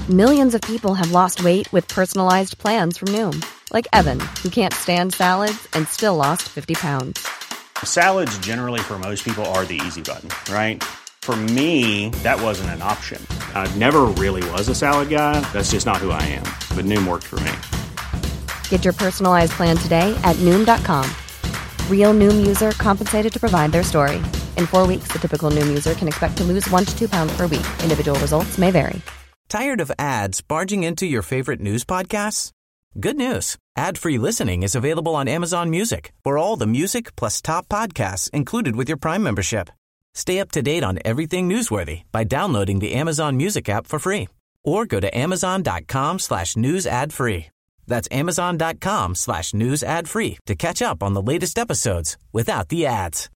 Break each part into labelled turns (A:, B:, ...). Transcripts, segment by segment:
A: Millions of people have lost weight with personalized plans from Noom. Like Evan, who can't stand salads and still lost 50 pounds.
B: Salads generally for most people are the easy button, right? For me, that wasn't an option. I never really was a salad guy. That's just not who I am. But Noom worked for me.
A: Get your personalized plan today at Noom.com. Real Noom user compensated to provide their story. In 4 weeks, the typical Noom user can expect to lose 1 to 2 pounds per week. Individual results may vary.
C: Tired of ads barging into your favorite news podcasts? Good news. Ad-free listening is available on Amazon Music for all the music plus top podcasts included with your Prime membership. Stay up to date on everything newsworthy by downloading the Amazon Music app for free or go to amazon.com/news ad free. That's amazon.com/news ad free to catch up on the latest episodes without the ads.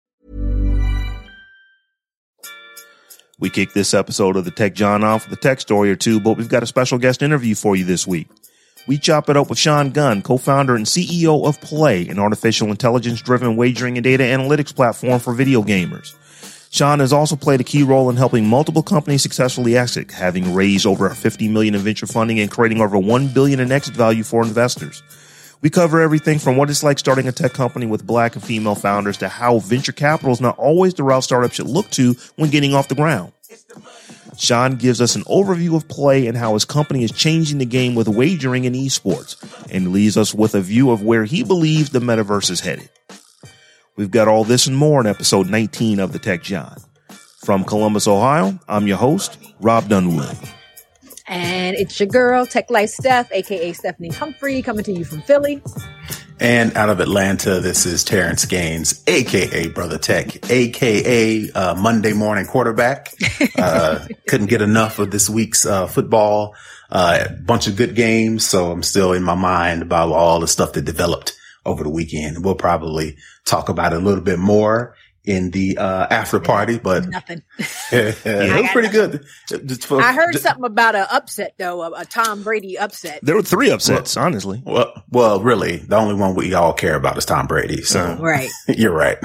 D: We kick this episode of the Tech John off with a tech story or two, but we've got a special guest interview for you this week. We chop it up with Sean Gunn, co-founder and CEO of Play, an artificial intelligence-driven wagering and data analytics platform for video gamers. Sean has also played a key role in helping multiple companies successfully exit, having raised over $50 million in venture funding and creating over $1 billion in exit value for investors. We cover everything from what it's like starting a tech company with black and female founders to how venture capital is not always the route startups should look to when getting off the ground. Sean gives us an overview of Play and how his company is changing the game with wagering and esports, and leaves us with a view of where he believes the metaverse is headed. We've got all this and more in episode 19 of the Tech John. From Columbus, Ohio, I'm your host, Rob Dunwood.
E: And it's your girl, Tech Life Steph, aka Stephanie Humphrey, coming to you from Philly.
F: And out of Atlanta, this is Terrence Gaines, aka Brother Tech, aka Monday morning quarterback. Couldn't get enough of this week's football. Bunch of good games, so I'm still in my mind about all the stuff that developed over the weekend. We'll probably talk about it a little bit more in the after party, but
E: nothing.
F: It was pretty good.
E: I heard something about an upset, though, a Tom Brady upset.
D: There were 3 upsets, honestly.
F: Well, really, the only one we all care about is Tom Brady. So
E: right,
F: you're right.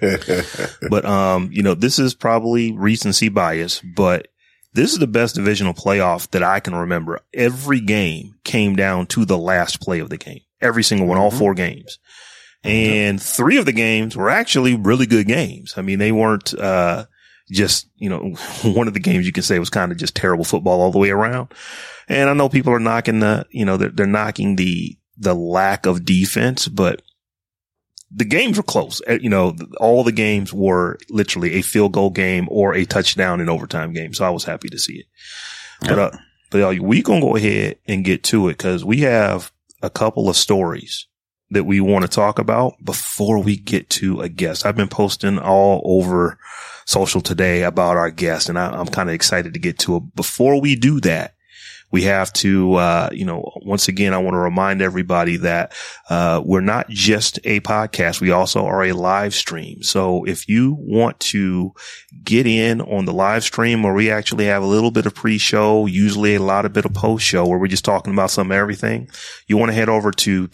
D: But this is probably recency bias, but this is the best divisional playoff that I can remember. Every game came down to the last play of the game. Every single one, all 4 games. And 3 of the games were actually really good games. I mean, they weren't, just, one of the games you can say was kind of just terrible football all the way around. And I know people are knocking they're knocking the lack of defense, but the games were close. All the games were literally a field goal game or a touchdown in overtime game. So I was happy to see it. Yep. But we gonna go ahead and get to it because we have a couple of stories that we want to talk about before we get to a guest. I've been posting all over social today about our guest, and I'm kind of excited to get to it. Before we do that, we have to, once again, I want to remind everybody that, we're not just a podcast. We also are a live stream. So if you want to get in on the live stream where we actually have a little bit of pre-show, usually a lot of bit of post-show where we're just talking about some everything, you want to head over to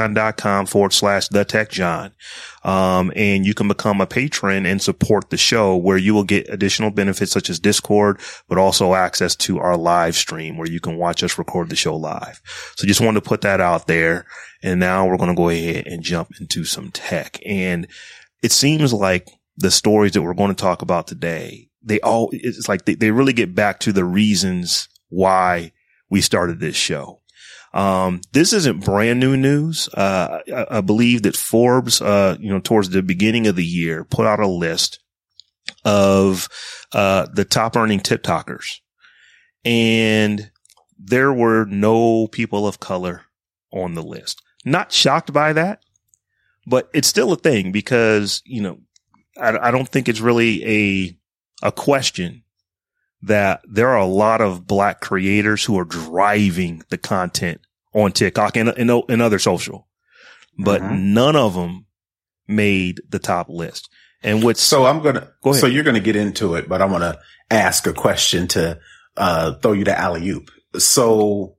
D: patreon.com/thetechjohn. And you can become a patron and support the show where you will get additional benefits such as Discord, but also access to our live stream where you can watch us record the show live. So just wanted to put that out there. And now we're going to go ahead and jump into some tech. And it seems like the stories that we're going to talk about today, it's like they really get back to the reasons why we started this show. This isn't brand new news. I believe that Forbes, towards the beginning of the year put out a list of, the top earning TikTokers, and there were no people of color on the list. Not shocked by that, but it's still a thing because, I don't think it's really a question that there are a lot of black creators who are driving the content on TikTok and other social, but none of them made the top list. And go ahead.
F: So you're going to get into it, but I want to ask a question to, throw you the alley-oop. So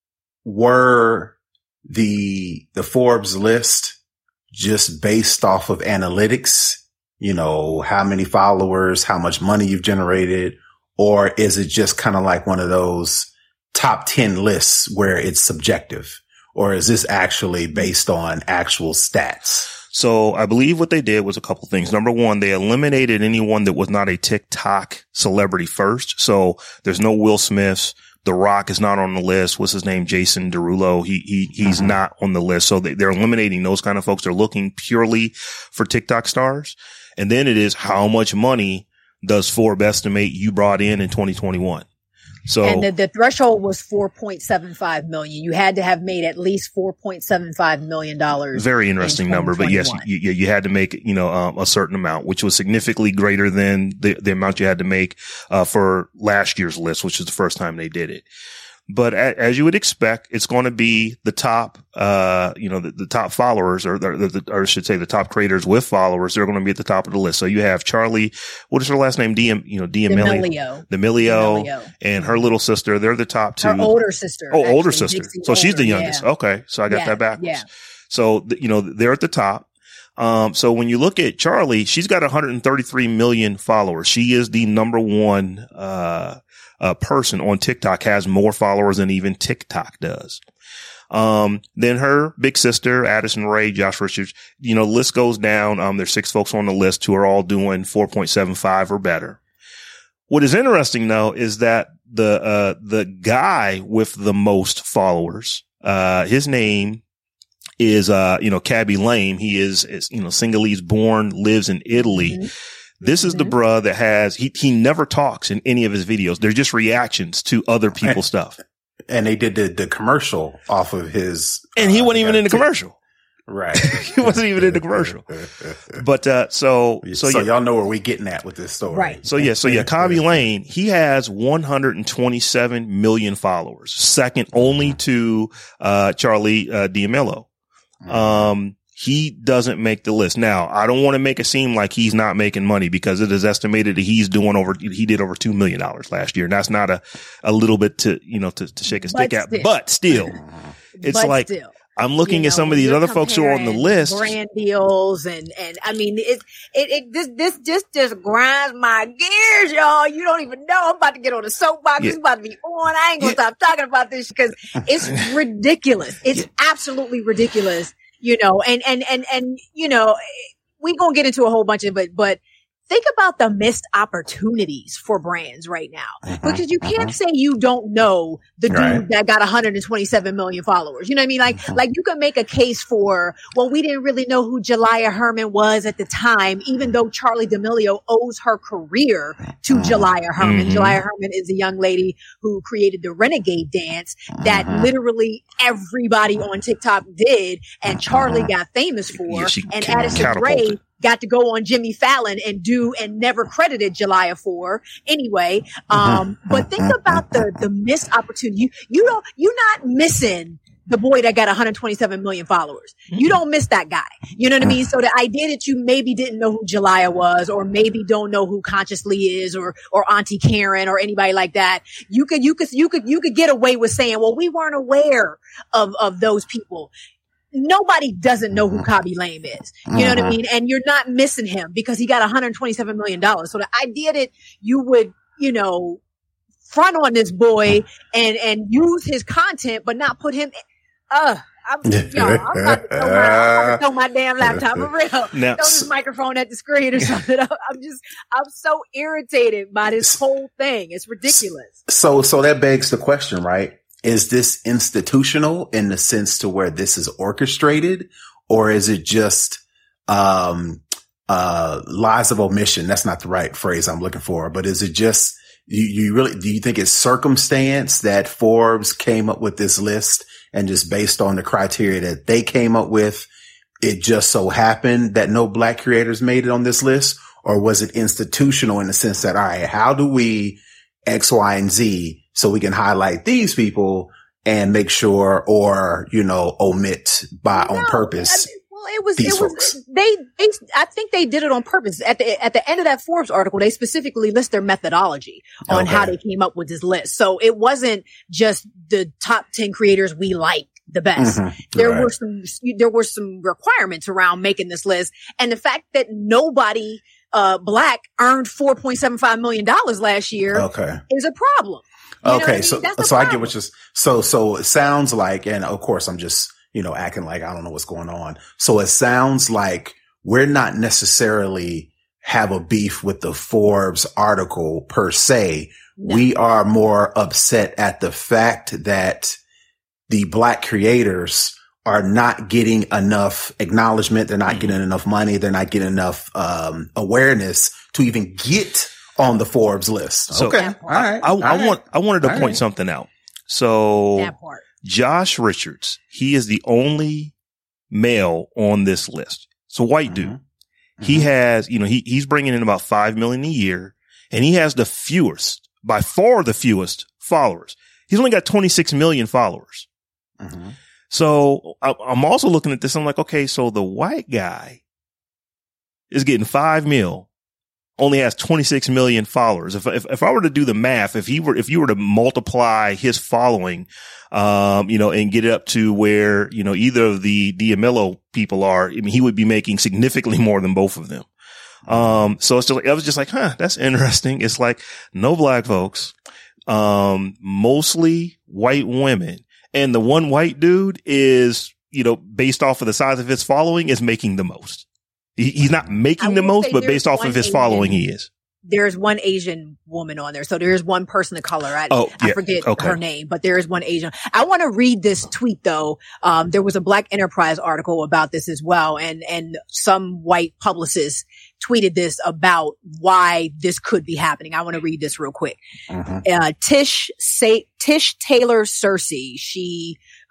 F: were the Forbes list just based off of analytics? How many followers, how much money you've generated, or is it just kind of like one of those top 10 lists where it's subjective, or is this actually based on actual stats?
D: So I believe what they did was a couple things. Number one, they eliminated anyone that was not a TikTok celebrity first. So there's no Will Smiths. The Rock is not on the list. What's his name? Jason Derulo. He's not on the list. So they're eliminating those kind of folks. They're looking purely for TikTok stars. And then it is how much money does Forbes estimate you brought in 2021? So,
E: and the threshold was $4.75 million. You had to have made at least $4.75 million.
D: Very interesting number, but yes, you had to make, a certain amount, which was significantly greater than the amount you had to make, for last year's list, which is the first time they did it. But as you would expect, it's going to be the top, the top followers, or I should say the top creators with followers. They're going to be at the top of the list. So you have Charlie, what is her last name? D'Amelio, and her little sister. They're the top two.
E: Her older sister.
D: Oh, older sister. So she's the youngest. Yeah. Okay. So I got that backwards. Yeah. So, they're at the top. So when you look at Charlie, she's got 133 million followers. She is the number one, person on TikTok, has more followers than even TikTok does. Then her big sister, Addison Rae, Josh Richards, the list goes down. There's 6 folks on the list who are all doing 4.75 or better. What is interesting though is that the guy with the most followers, his name is, Khaby Lame. He is, Senegalese born, lives in Italy. Mm-hmm. This is the bruh that has, he never talks in any of his videos. They're just reactions to other people's stuff.
F: And they did the commercial off of his.
D: And he wasn't even in the commercial.
F: Right.
D: He wasn't even in the commercial. But, so
F: y'all know where we getting at with this story.
E: Right.
D: So Khaby Lame, he has 127 million followers, second only to, Charlie, D'Amelio. He doesn't make the list. Now, I don't want to make it seem like he's not making money, because it is estimated that he did over $2 million last year. And that's not a little bit to shake a stick at, but still, I'm looking at some of these other folks who are on the list.
E: Brand deals and I mean, this just grinds my gears, y'all. You don't even know. I'm about to get on the soapbox. Yeah. It's about to be on. I ain't gonna stop talking about this because it's ridiculous. It's absolutely ridiculous. And we gonna get into a whole bunch of it, but think about the missed opportunities for brands right now, because you can't say you don't know the dude that got 127 million followers. You know what I mean? Like you could make a case for, well, we didn't really know who Jalaiah Herman was at the time, even though Charlie D'Amelio owes her career to Jalaiah Herman. Jalaiah Herman is a young lady who created the Renegade dance that literally everybody on TikTok did, and Charlie got famous for, and Addison Rae got to go on Jimmy Fallon and never credited Jalaiah for anyway. But think about the missed opportunity. You're not missing the boy that got 127 million followers. You don't miss that guy. You know what I mean? So the idea that you maybe didn't know who Jalaiah was, or maybe don't know who Consciously is, or Auntie Karen, or anybody like that, you could get away with saying, well, we weren't aware of those people. Nobody doesn't know who Khaby Lame is. You know what I mean? And you're not missing him because he got $127 million. So the idea that you would, front on this boy and use his content, but not put him, I'm about to throw my damn laptop for real. Throw this microphone at the screen or something. I'm so irritated by this whole thing. It's ridiculous.
F: So that begs the question, right? Is this institutional in the sense to where this is orchestrated, or is it just lies of omission? That's not the right phrase I'm looking for, but is it just do you think it's circumstance that Forbes came up with this list, and just based on the criteria that they came up with, it just so happened that no Black creators made it on this list? Or was it institutional in the sense that, all right, how do we X, Y, and Z so we can highlight these people and make sure, or, omit on purpose?
E: I think they did it on purpose. At the end of that Forbes article, they specifically list their methodology on how they came up with this list. So it wasn't just the top 10 creators we like the best. There were some requirements around making this list. And the fact that nobody, Black earned $4.75 million last year is a problem.
F: Okay. So I get what you're, so it sounds like, and of course I'm just, acting like I don't know what's going on. So it sounds like we're not necessarily have a beef with the Forbes article per se. No. We are more upset at the fact that the Black creators are not getting enough acknowledgement. They're not getting enough money. They're not getting enough awareness to even get on the Forbes list.
D: So,
F: okay. All right.
D: I wanted to point something out. So
E: that part.
D: Josh Richards, he is the only male on this list. So white dude. He has, he's bringing in about 5 million a year, and he has the fewest, by far the fewest followers. He's only got 26 million followers. So I'm also looking at this. I'm like, okay, so the white guy is getting 5 mil, only has 26 million followers. If I were to do the math, if you were to multiply his following, and get it up to where, either of the D'Amelio people are, I mean, he would be making significantly more than both of them. So it's just like, I was just like, that's interesting. It's like no Black folks, mostly white women. And the one white dude is, based off of the size of his following, is making the most. He's not making the most, but based off of his following, he is.
E: There's one Asian woman on there. So there's one person of color. I forget her name, but there is one Asian. I want to read this tweet though. There was a Black Enterprise article about this as well. And some white publicists tweeted this about why this could be happening. I want to read this real quick. Tish Taylor Searcy.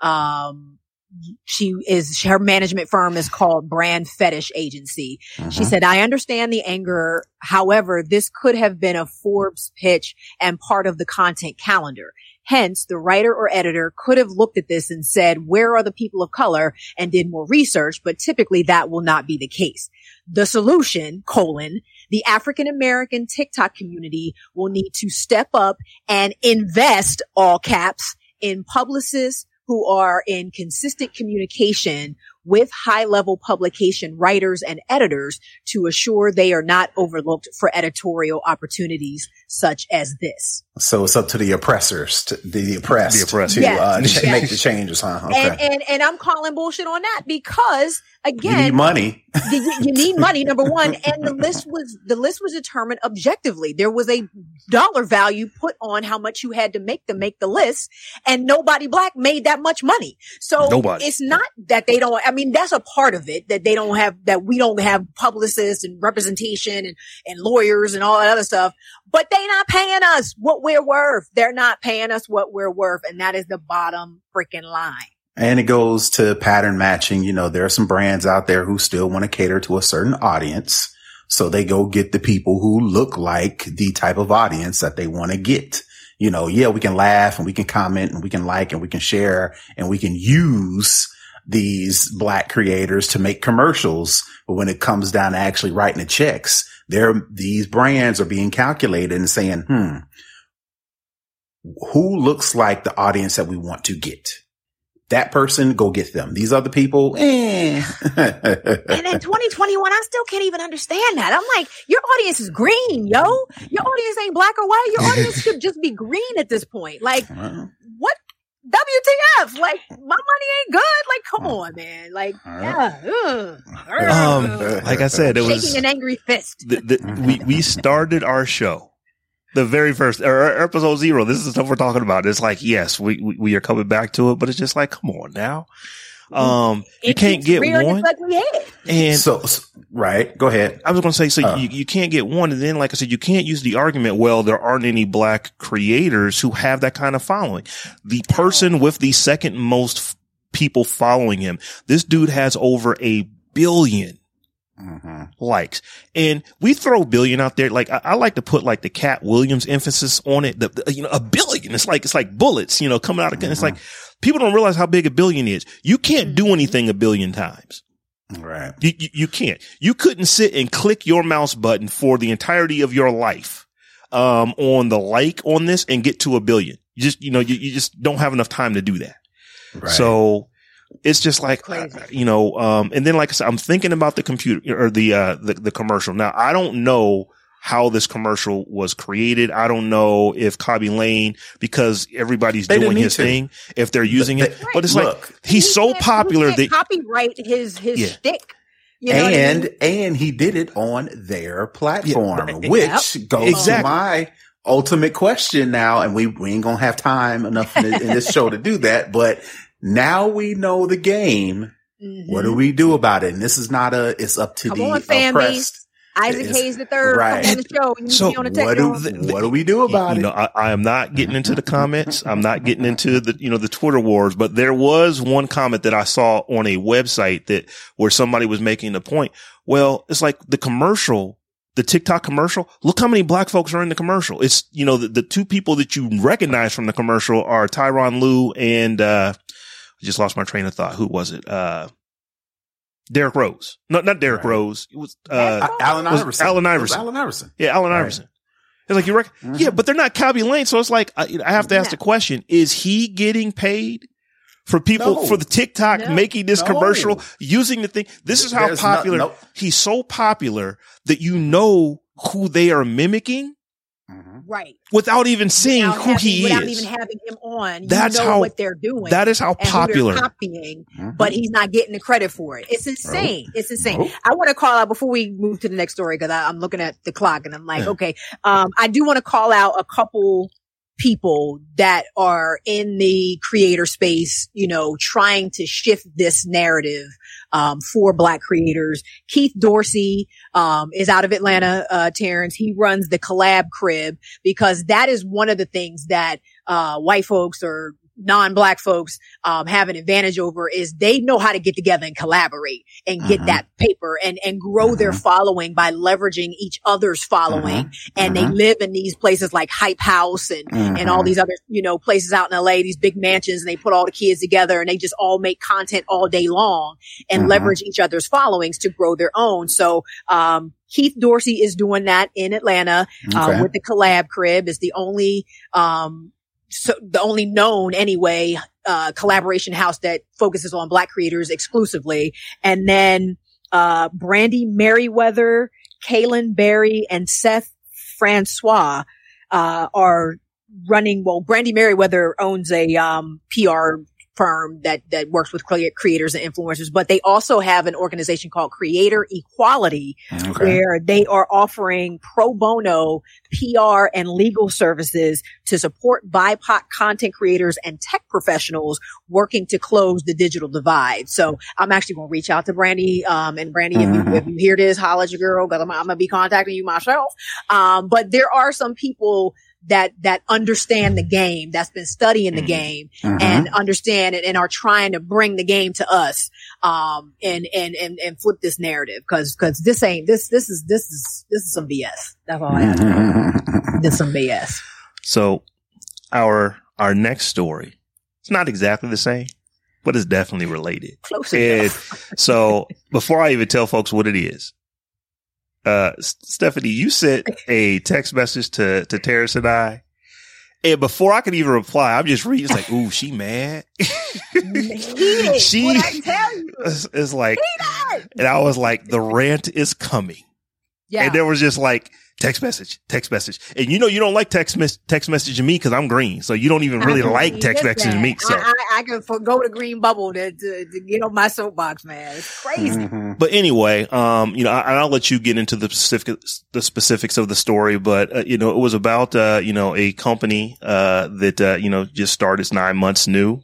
E: Her management firm is called Brand Fetish Agency. She said, I understand the anger. However, this could have been a Forbes pitch and part of the content calendar. Hence, the writer or editor could have looked at this and said, where are the people of color, and did more research, but typically that will not be the case. The solution, the African American TikTok community will need to step up and invest, all caps, in publicists who are in consistent communication with high-level publication writers and editors to assure they are not overlooked for editorial opportunities such as this.
F: So it's up to the oppressors, the oppressed to make the changes, huh? Okay.
E: And I'm calling bullshit on that because, again,
F: you need money.
E: You need money, number one. And the list was determined objectively. There was a dollar value put on how much you had to make the list, and nobody Black made that much money. So it's not that they don't. I mean, that's a part of it, that they don't have, that we don't have publicists and representation and lawyers and all that other stuff. But they not paying us what we're worth. They're not paying us what we're worth. And that is the bottom freaking line.
F: And it goes to pattern matching. There are some brands out there who still want to cater to a certain audience. So they go get the people who look like the type of audience that they want to get. We can laugh and we can comment and we can like and we can share and we can use these Black creators to make commercials. But when it comes down to actually writing the checks, these brands are being calculated and saying, who looks like the audience that we want to get? That person, go get them. These other people,
E: And in 2021, I still can't even understand that. I'm like, your audience is green, yo. Your audience ain't Black or white. Your audience should just be green at this point. Like, what? WTF? Like, my money ain't good. Like, come on, man. Like,
D: like I said, it was
E: shaking an angry fist.
D: We started our show, the very first episode 0. This is the stuff we're talking about. It's like, yes, we are coming back to it, but it's just like, come on now. You can't get one. And
F: so, right. Go ahead.
D: I was going to say, you can't get one. And then, like I said, you can't use the argument, well, there aren't any Black creators who have that kind of following. The person with the second most people following him, this dude has over 1 billion likes. And we throw billion out there. Like, I like to put like the Cat Williams emphasis on it. 1 billion. It's like bullets, coming out of, it's like, people don't realize how big 1 billion is. You can't do anything 1 billion times.
F: Right.
D: You can't. You couldn't sit and click your mouse button for the entirety of your life, on the like on this and get to 1 billion. You just, you just don't have enough time to do that. Right. So it's just like, and then like I said, I'm thinking about the computer or the commercial. Now, I don't know how this commercial was created. I don't know if Kobby Lane, because everybody's doing his thing, if they're using it. But it's like, he's so popular that
E: copyright his shtick. You know
F: and he did it on their platform, which goes to my ultimate question now. And we ain't gonna have time enough in this show to do that. But now we know the game. Mm-hmm. What do we do about it? And this is not it's up to the oppressed.
E: Isaac Hayes III, right. Come on the show. You
F: so
E: be on the
F: what do we do about it?
D: I am not getting into the comments. I'm not getting into the Twitter wars, but there was one comment that I saw on a website where somebody was making the point. Well, it's like the TikTok commercial. Look how many black folks are in the commercial. It's, the two people that you recognize from the commercial are Tyronn Lue and, I just lost my train of thought. Who was it? Derrick Rose. No, not Derrick Rose. It was,
F: Allen Iverson.
D: Allen Iverson.
F: Allen Iverson.
D: Yeah, Allen Iverson. It's like, you reckon? Yeah, but they're not Kobby Lane. So it's like, I have to ask the question, is he getting paid for people, for the TikTok making this commercial, using the thing? This is how popular, he's so popular that you know who they are mimicking.
E: Right.
D: Without even seeing who he is.
E: Without even having him on. That's how, what they're doing.
D: That is how popular.
E: They're copying, but he's not getting the credit for it. It's insane. It's insane. I want to call out before we move to the next story, because I'm looking at the clock and I'm like, okay. I do want to call out a couple people that are in the creator space, trying to shift this narrative for Black creators. Keith Dorsey is out of Atlanta, Terrence. He runs the Collab Crib, because that is one of the things that white folks or non-Black folks have an advantage over, is they know how to get together and collaborate and get that paper and grow their following by leveraging each other's following. And they live in these places like Hype House and all these other, places out in LA, these big mansions, and they put all the kids together and they just all make content all day long and leverage each other's followings to grow their own. So, Keith Dorsey is doing that in Atlanta, with the Collab Crib. Is the only, the only known anyway, collaboration house that focuses on Black creators exclusively. And then, Brandy Merriweather, Kaylin Berry, and Seth Francois, are running. Well, Brandy Merriweather owns a, PR firm that works with creators and influencers, but they also have an organization called Creator Equality, where they are offering pro bono PR and legal services to support BIPOC content creators and tech professionals working to close the digital divide. So I'm actually going to reach out to Brandy, and Brandy, if you hear this, holla at your girl, because I'm going to be contacting you myself. But there are some people that understand the game, that's been studying the game and understand it and are trying to bring the game to us, and flip this narrative. Cause this is some BS. That's all I have to say. This is some BS.
D: So our next story, it's not exactly the same, but it's definitely related.
E: Close enough.
D: So before I even tell folks what it is, Stephanie, you sent a text message to Terrence and I, and before I could even reply, I'm just reading. It's like, ooh, she mad.
E: She, what I tell you,
D: it's like, and I was like, the rant is coming. Yeah. And there was just like text message. And you don't like text messaging me because I'm green. So you don't even really like text messaging me. So
E: I can forgo the green bubble to get on my soapbox, man. It's crazy.
D: But anyway, I'll let you get into the specifics of the story, but, it was about, a company, that, just started, it's 9 months new.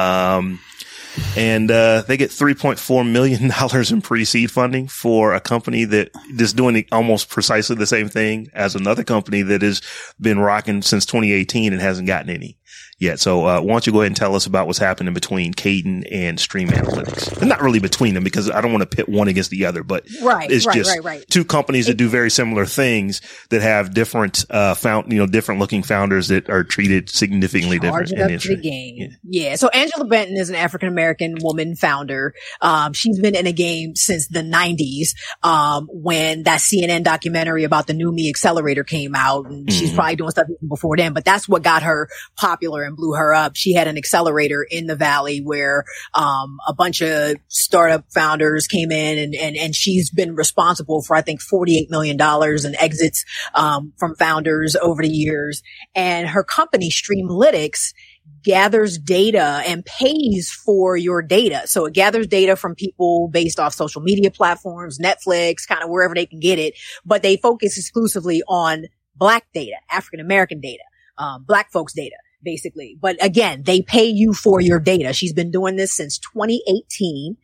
D: And they get $3.4 million in pre-seed funding for a company that is doing almost precisely the same thing as another company that has been rocking since 2018 and hasn't gotten any yet. So why don't you go ahead and tell us about what's happening between Kadant and Stream Analytics? And not really between them, because I don't want to pit one against the other, but it's just two companies that do very similar things that have different different looking founders that are treated significantly different in the industry.
E: The game. Yeah. So Angela Benton is an African American woman founder. She's been in the game since the 90s, when that CNN documentary about the New Me Accelerator came out, and she's probably doing stuff even before then, but that's what got her popular and blew her up. She had an accelerator in the Valley where a bunch of startup founders came in, and she's been responsible for, I think, $48 million in exits from founders over the years. And her company, Streamlytics, gathers data and pays for your data. So it gathers data from people based off social media platforms, Netflix, kind of wherever they can get it, but they focus exclusively on Black data, African American data, Black folks data, basically. But again, they pay you for your data. She's been doing this since 2018.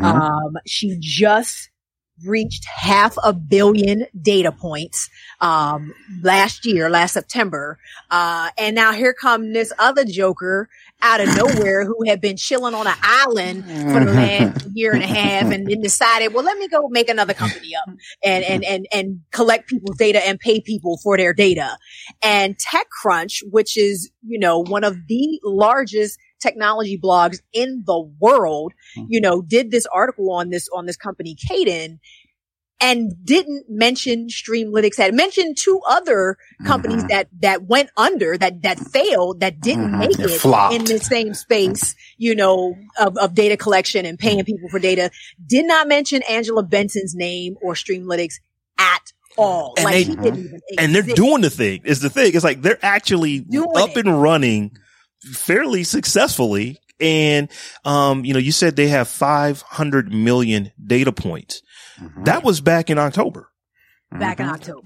E: She just reached 500 million data points last September. And now here come this other joker out of nowhere who had been chilling on an island for the last year and a half, and then decided, well, let me go make another company up and collect people's data and pay people for their data. And TechCrunch, which is, you know, one of the largest technology blogs in the world, you know, did this article on this company, Kadin, and didn't mention Streamlytics. Had mentioned two other companies that went under, that failed, that didn't make it
F: flopped
E: in the same space, you know, of data collection and paying people for data. Did not mention Angela Benson's name or Streamlytics at all.
D: And
E: like,
D: they,
E: he didn't even
D: and they're doing the thing. Is the thing. It's like they're actually up and running fairly successfully. And, you know, you said they have 500 million data points. That was back in October.
E: Back in October.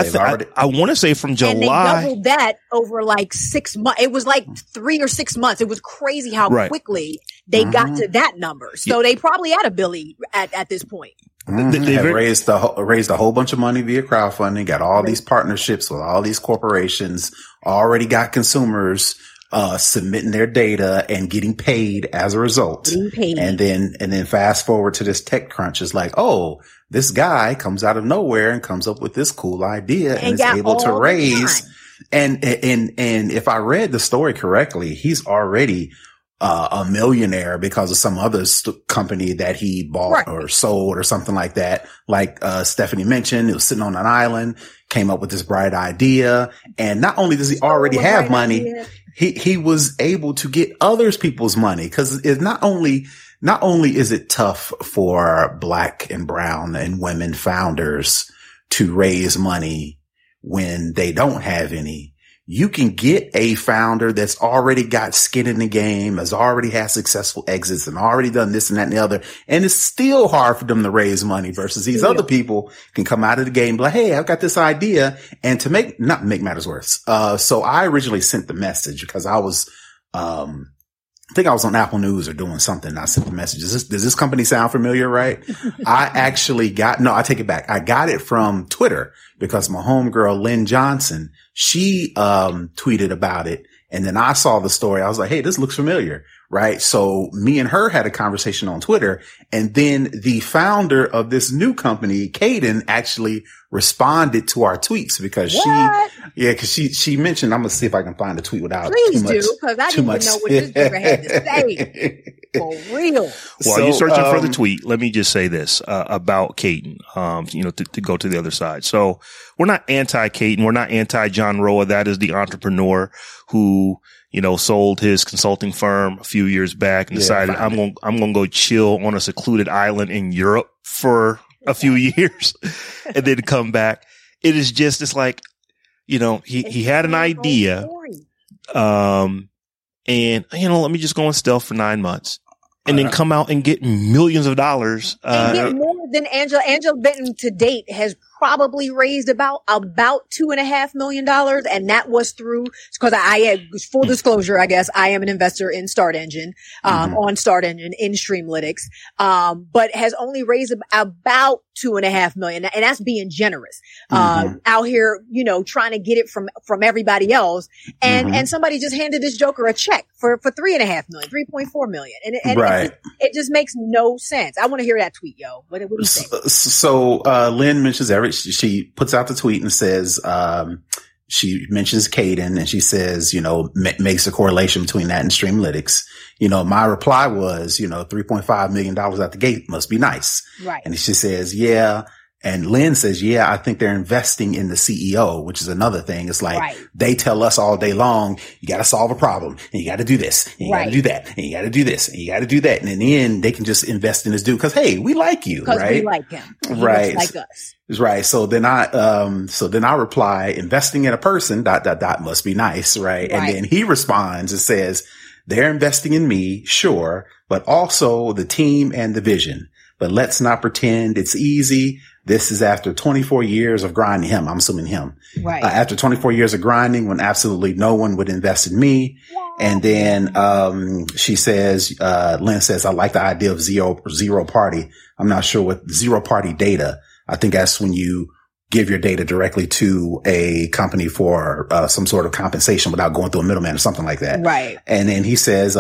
D: I want to say from July.
E: And they doubled that over like 6 months. It was like 3 or 6 months. It was crazy how quickly they got to that number. So they probably had a Billy at this point.
F: They raised a whole bunch of money via crowdfunding, got all these partnerships with all these corporations, already got consumers submitting their data and getting paid as a result. And then fast forward to this TechCrunch is like, oh, this guy comes out of nowhere and comes up with this cool idea and is able to raise. And if I read the story correctly, he's already a millionaire because of some other company that he bought or sold or something like that. Like Stephanie mentioned, it was sitting on an island, came up with this bright idea. And not only does he already have money, he was able to get others people's money, because it's not only is it tough for Black and brown and women founders to raise money when they don't have any. You can get a founder that's already got skin in the game, has already had successful exits and already done this and that and the other. And it's still hard for them to raise money versus these other people can come out of the game like, hey, I've got this idea. And to not make matters worse. So I originally sent the message because I was, I think I was on Apple News or doing something. I sent the message. Does this company sound familiar? Right. I take it back. I got it from Twitter because my homegirl, Lynn Johnson, she, tweeted about it. And then I saw the story. I was like, hey, this looks familiar. Right. So me and her had a conversation on Twitter. And then the founder of this new company, Kadin, actually responded to our tweets because she mentioned, I'm going to see if I can find a tweet without
E: Please do, because I didn't even know what this nigga had to say. For real.
D: While you're searching for the tweet, let me just say this about Kadin, you know, to go to the other side. So we're not anti-Kadin. We're not anti-John Roa. That is the entrepreneur who, you know, sold his consulting firm a few years back and decided I'm going to go chill on a secluded island in Europe for a few years and then come back. It is just, it's like, you know, he had an idea. And, you know, let me just go on stealth for 9 months and then come out and get millions of dollars.
E: And get more than Angela. Angela Benton to date has probably raised about $2.5 million. And that was through, because I had full disclosure, I guess I am an investor in Start Engine, on Start Engine in Streamlytics, but has only raised about $2.5 million. And that's being generous, out here, you know, trying to get it from everybody else. And somebody just handed this joker a check for $3.5 million, $3.4 million. And it just makes no sense. I want to hear that tweet, yo. What do you think?
F: So, Lynn mentions she puts out the tweet and says, she mentions Kadin and she says, you know, makes a correlation between that and Streamlytics. You know, my reply was, you know, $3.5 million out the gate must be nice.
E: Right.
F: And she says, yeah. And Lynn says, yeah, I think they're investing in the CEO, which is another thing. It's like they tell us all day long, you got to solve a problem and you got to do this and you got to do that and you got to do this and you got to do that. And in the end, they can just invest in this dude because, hey, we like you, right?
E: We like him. He
F: right.
E: looks like us.
F: Right. So then I reply, investing in a person, ... must be nice. Right. And then he responds and says, they're investing in me, sure, but also the team and the vision. But let's not pretend it's easy. This is after 24 years of grinding him. I'm assuming him. Right. After 24 years of grinding when absolutely no one would invest in me. And then, she says, Lynn says, I like the idea of zero party. I'm not sure what zero party data. I think that's when you give your data directly to a company for, some sort of compensation without going through a middleman or something like that.
E: Right.
F: And then he says,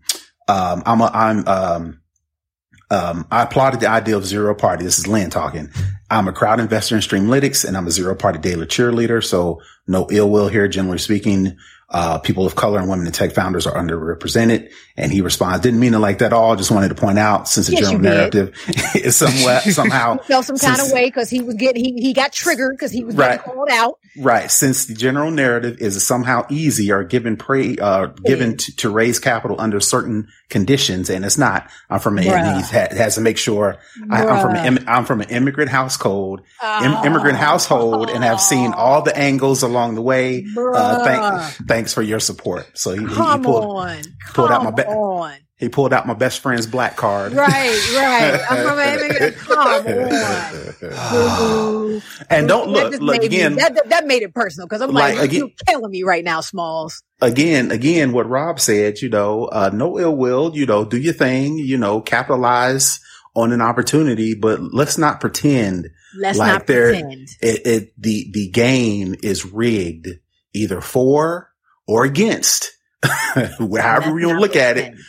F: I applauded the idea of zero party. This is Lynn talking. I'm a crowd investor in Streamlytics and I'm a zero party daily cheerleader. So no ill will here. Generally speaking, people of color and women in tech founders are underrepresented. And he responds, didn't mean it like that at all. Just wanted to point out since the general narrative is somehow
E: he felt some kind of way because he was he got triggered because he was getting called out.
F: Right. Since the general narrative is somehow easy or given to raise capital under certain conditions. And it's not. I'm from has to make sure I'm from an immigrant household, immigrant household and have seen all the angles along the way. Thanks for your support. So he pulled out my best friend's black card.
E: Right. I'm from an immigrant. Come on.
F: And don't look again.
E: That made it personal because I'm like you're killing me right now, Smalls.
F: Again, what Rob said, no ill will, do your thing, capitalize on an opportunity, but let's not pretend the game is rigged either for or against. However you want to look at it,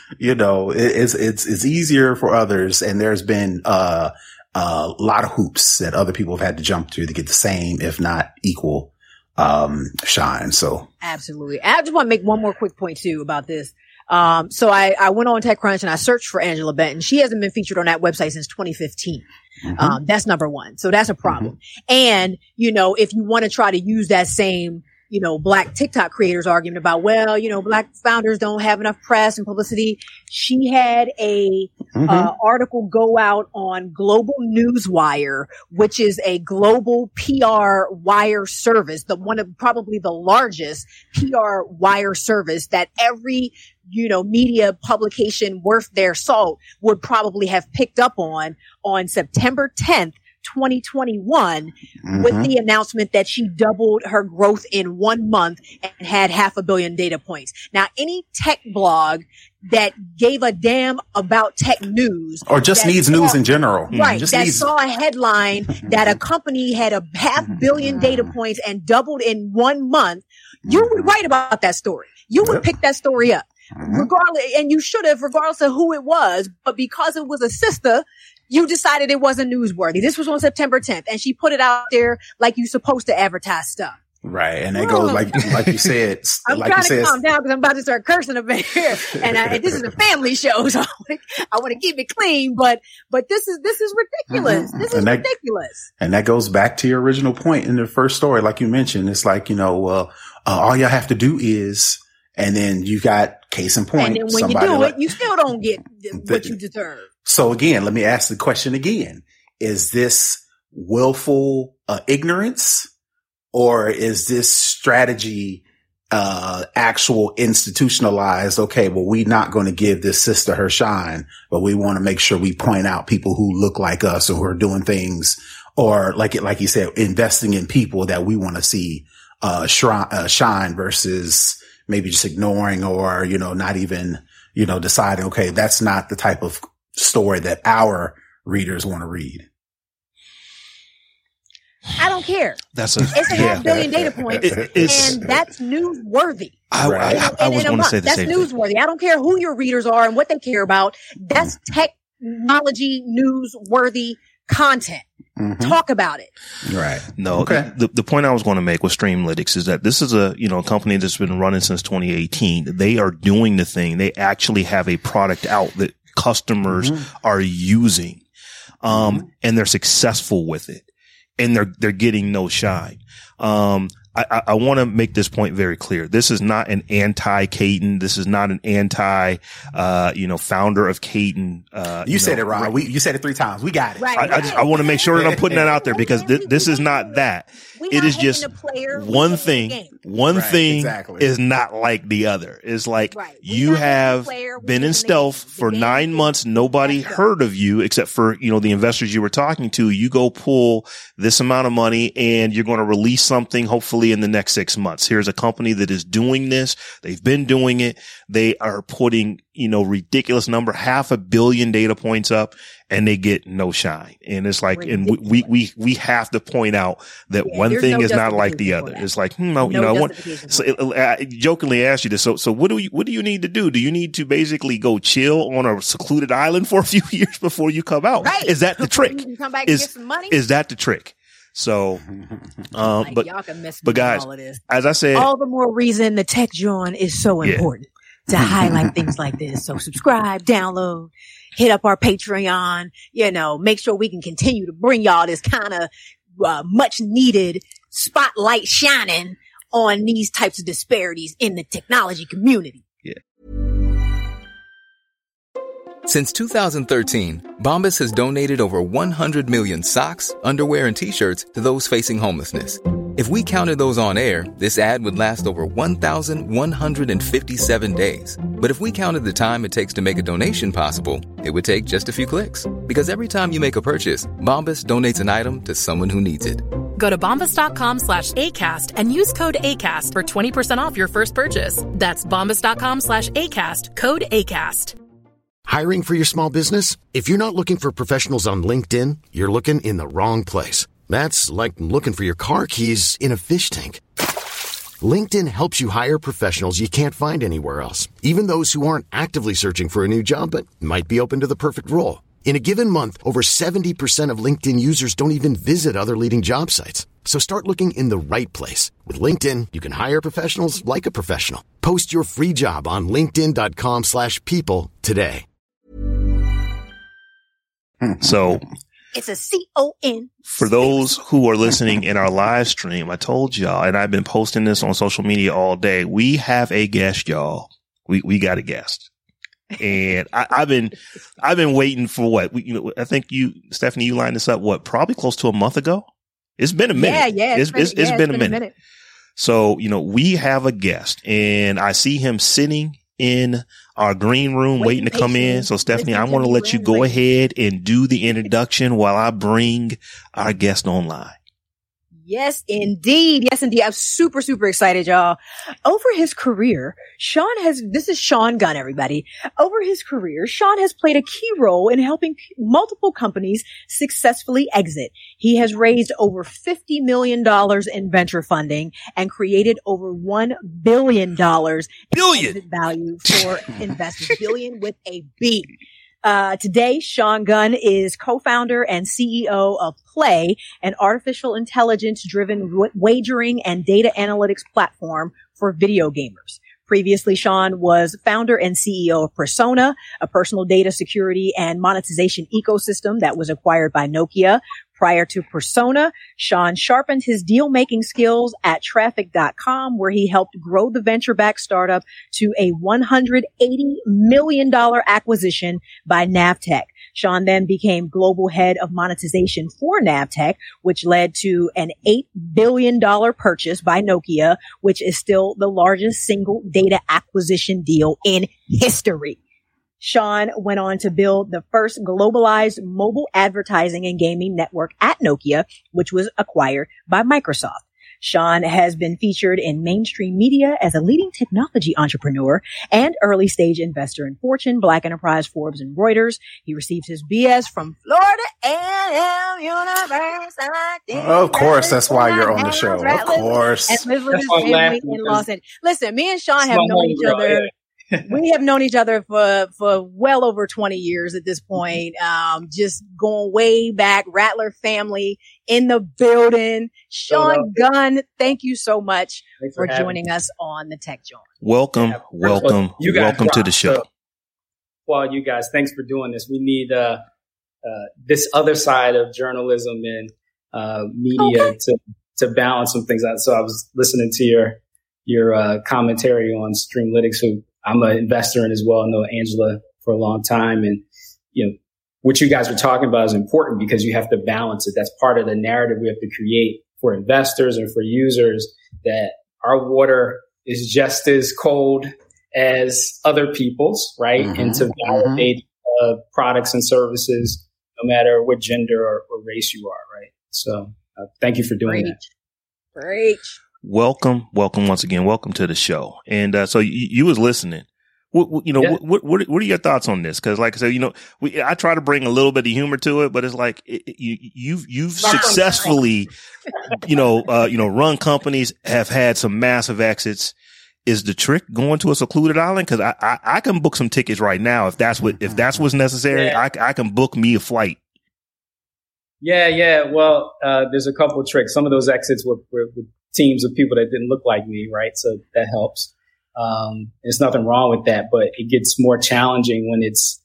F: it's easier for others. And there's been, a lot of hoops that other people have had to jump to get the same, if not equal, shine. So
E: absolutely. I just want to make one more quick point too about this. So I went on TechCrunch and I searched for Angela Benton. She hasn't been featured on that website since 2015. Mm-hmm. That's number one. So that's a problem. Mm-hmm. And, if you want to try to use that same, black TikTok creators argument about, black founders don't have enough press and publicity. She had a article go out on Global Newswire, which is a global PR wire service, one of probably the largest PR wire service that every media publication worth their salt would probably have picked up on September 10th. 2021 with the announcement that she doubled her growth in 1 month and had 500 million data points. Now, any tech blog that gave a damn about tech news
F: or just needs news in general,
E: right? Saw a headline that a company had 500 million data points and doubled in 1 month, you would write about that story. You would pick that story up. Regardless, and you should have, regardless of who it was, but because it was a sister, you decided it wasn't newsworthy. This was on September 10th, and she put it out there like you're supposed to advertise stuff.
F: Right, and that goes like you said.
E: I'm trying to calm down because I'm about to start cursing a bit here, and this is a family show, so I want to keep it clean. But this is ridiculous. This is ridiculous.
F: And that goes back to your original point in the first story, like you mentioned. It's like all y'all have to do is. And then you got case in point.
E: And then when you do it, you still don't get what you deserve.
F: So again, let me ask the question again. Is this willful ignorance or is this strategy actual institutionalized? Okay, well, we're not going to give this sister her shine, but we want to make sure we point out people who look like us or who are doing things or like you said, investing in people that we want to see shine versus maybe just ignoring or, not even, deciding, okay, that's not the type of story that our readers want to read.
E: I don't care.
D: It's
E: a 500 million data points and that's newsworthy.
D: I was going to say the same thing.
E: That's newsworthy. I don't care who your readers are and what they care about. That's technology newsworthy content. Talk about it.
F: Right.
D: No, okay. The point I was going to make with Streamlytics is that this is a, company that's been running since 2018. They are doing the thing. They actually have a product out that customers are using. And they're successful with it. and they're getting no shine. I want to make this point very clear. This is not an anti-Caton. This is not an founder of Caton.
F: You said it, Rob. You said it 3 times. We got it.
E: Right.
D: I want to make sure that I'm putting that out there because this is not that. It is just one thing. One thing is not like the other. It's like you have been in stealth for 9 months. Nobody heard of you except for, the investors you were talking to. You go pull this amount of money and you're going to release something hopefully in the next 6 months. Here's a company that is doing this. They've been doing it. They are putting, ridiculous number, 500 million data points up, and they get no shine. And it's like, and we have to point out that one thing is not like the other. It's like, I jokingly asked you this. So what do you need to do? Do you need to basically go chill on a secluded island for a few years before you come out?
E: Right.
D: Is that the trick?
E: You can come back and get some money?
D: Is that the trick? So, but
E: y'all can mess
D: but guys,
E: all of this.
D: As I said,
E: all the more reason the Tech Jawn is so important to highlight things like this. So subscribe, download, hit up our Patreon, make sure we can continue to bring y'all this kind of much needed spotlight shining on these types of disparities in the technology community.
D: Yeah.
G: Since 2013, Bombas has donated over 100 million socks, underwear, and T-shirts to those facing homelessness. If we counted those on air, this ad would last over 1,157 days. But if we counted the time it takes to make a donation possible, it would take just a few clicks. Because every time you make a purchase, Bombas donates an item to someone who needs it.
H: Go to bombas.com/ACAST and use code ACAST for 20% off your first purchase. That's bombas.com/ACAST, code ACAST.
I: Hiring for your small business? If you're not looking for professionals on LinkedIn, you're looking in the wrong place. That's like looking for your car keys in a fish tank. LinkedIn helps you hire professionals you can't find anywhere else, even those who aren't actively searching for a new job but might be open to the perfect role. In a given month, over 70% of LinkedIn users don't even visit other leading job sites. So start looking in the right place. With LinkedIn, you can hire professionals like a professional. Post your free job on linkedin.com/people today.
D: So
E: it's a CON.
D: For those who are listening in our live stream, I told y'all, and I've been posting this on social media all day, we have a guest, y'all. We got a guest. And I've been waiting for what? I think Stephanie, you lined this up, probably close to a month ago? It's been a minute.
E: Yeah.
D: It's been a minute. So, we have a guest, and I see him sitting in our green room waiting to come in. So Stephanie, I want to let you go ahead and do the introduction while I bring our guest online.
E: Yes, indeed. I'm super, super excited, y'all. Over his career, this is Sean Gunn, everybody. Over his career, Sean has played a key role in helping multiple companies successfully exit. He has raised over $50 million in venture funding and created over $1 billion exit value for investors. Billion with a B. Today, Sean Gunn is co-founder and CEO of Play, an artificial intelligence-driven wagering and data analytics platform for video gamers. Previously, Sean was founder and CEO of Persona, a personal data security and monetization ecosystem that was acquired by Nokia. Prior to Persona, Sean sharpened his deal-making skills at Traffic.com, where he helped grow the venture-backed startup to a $180 million acquisition by Navtech. Sean then became global head of monetization for Navtech, which led to an $8 billion purchase by Nokia, which is still the largest single data acquisition deal in history. Sean went on to build the first globalized mobile advertising and gaming network at Nokia, which was acquired by Microsoft. Sean has been featured in mainstream media as a leading technology entrepreneur and early stage investor in Fortune, Black Enterprise, Forbes, and Reuters. He received his BS from Florida A&M University.
F: Of course, that's why you're on the show. Of course.
E: And lives with his family in Los Angeles. Listen, me and Sean have known each other. We have known each other for well over 20 years at this point. Just going way back, Rattler family in the building. Sean Gunn, thank you so much for joining us on the Tech Jawn.
D: Welcome to the show.
J: Well, you guys, thanks for doing this. We need this other side of journalism, and media to balance some things out. So I was listening to your commentary on Streamlytics, who I'm an investor in as well. I know Angela for a long time. And, what you guys were talking about is important because you have to balance it. That's part of the narrative we have to create for investors and for users, that our water is just as cold as other people's, right? Mm-hmm. And to validate products and services, no matter what gender or race you are, right? So thank you for doing that.
E: Great.
D: Welcome once again. Welcome to the show. And so you was listening. What are your thoughts on this? Because, like I said, I try to bring a little bit of humor to it, but it's like you've successfully, run companies, have had some massive exits. Is the trick going to a secluded island? Because I can book some tickets right now if that's what's necessary. Yeah. I can book me a flight.
J: Yeah. Well, there's a couple of tricks. Some of those exits were with teams of people that didn't look like me, right? So that helps. There's nothing wrong with that, but it gets more challenging when it's,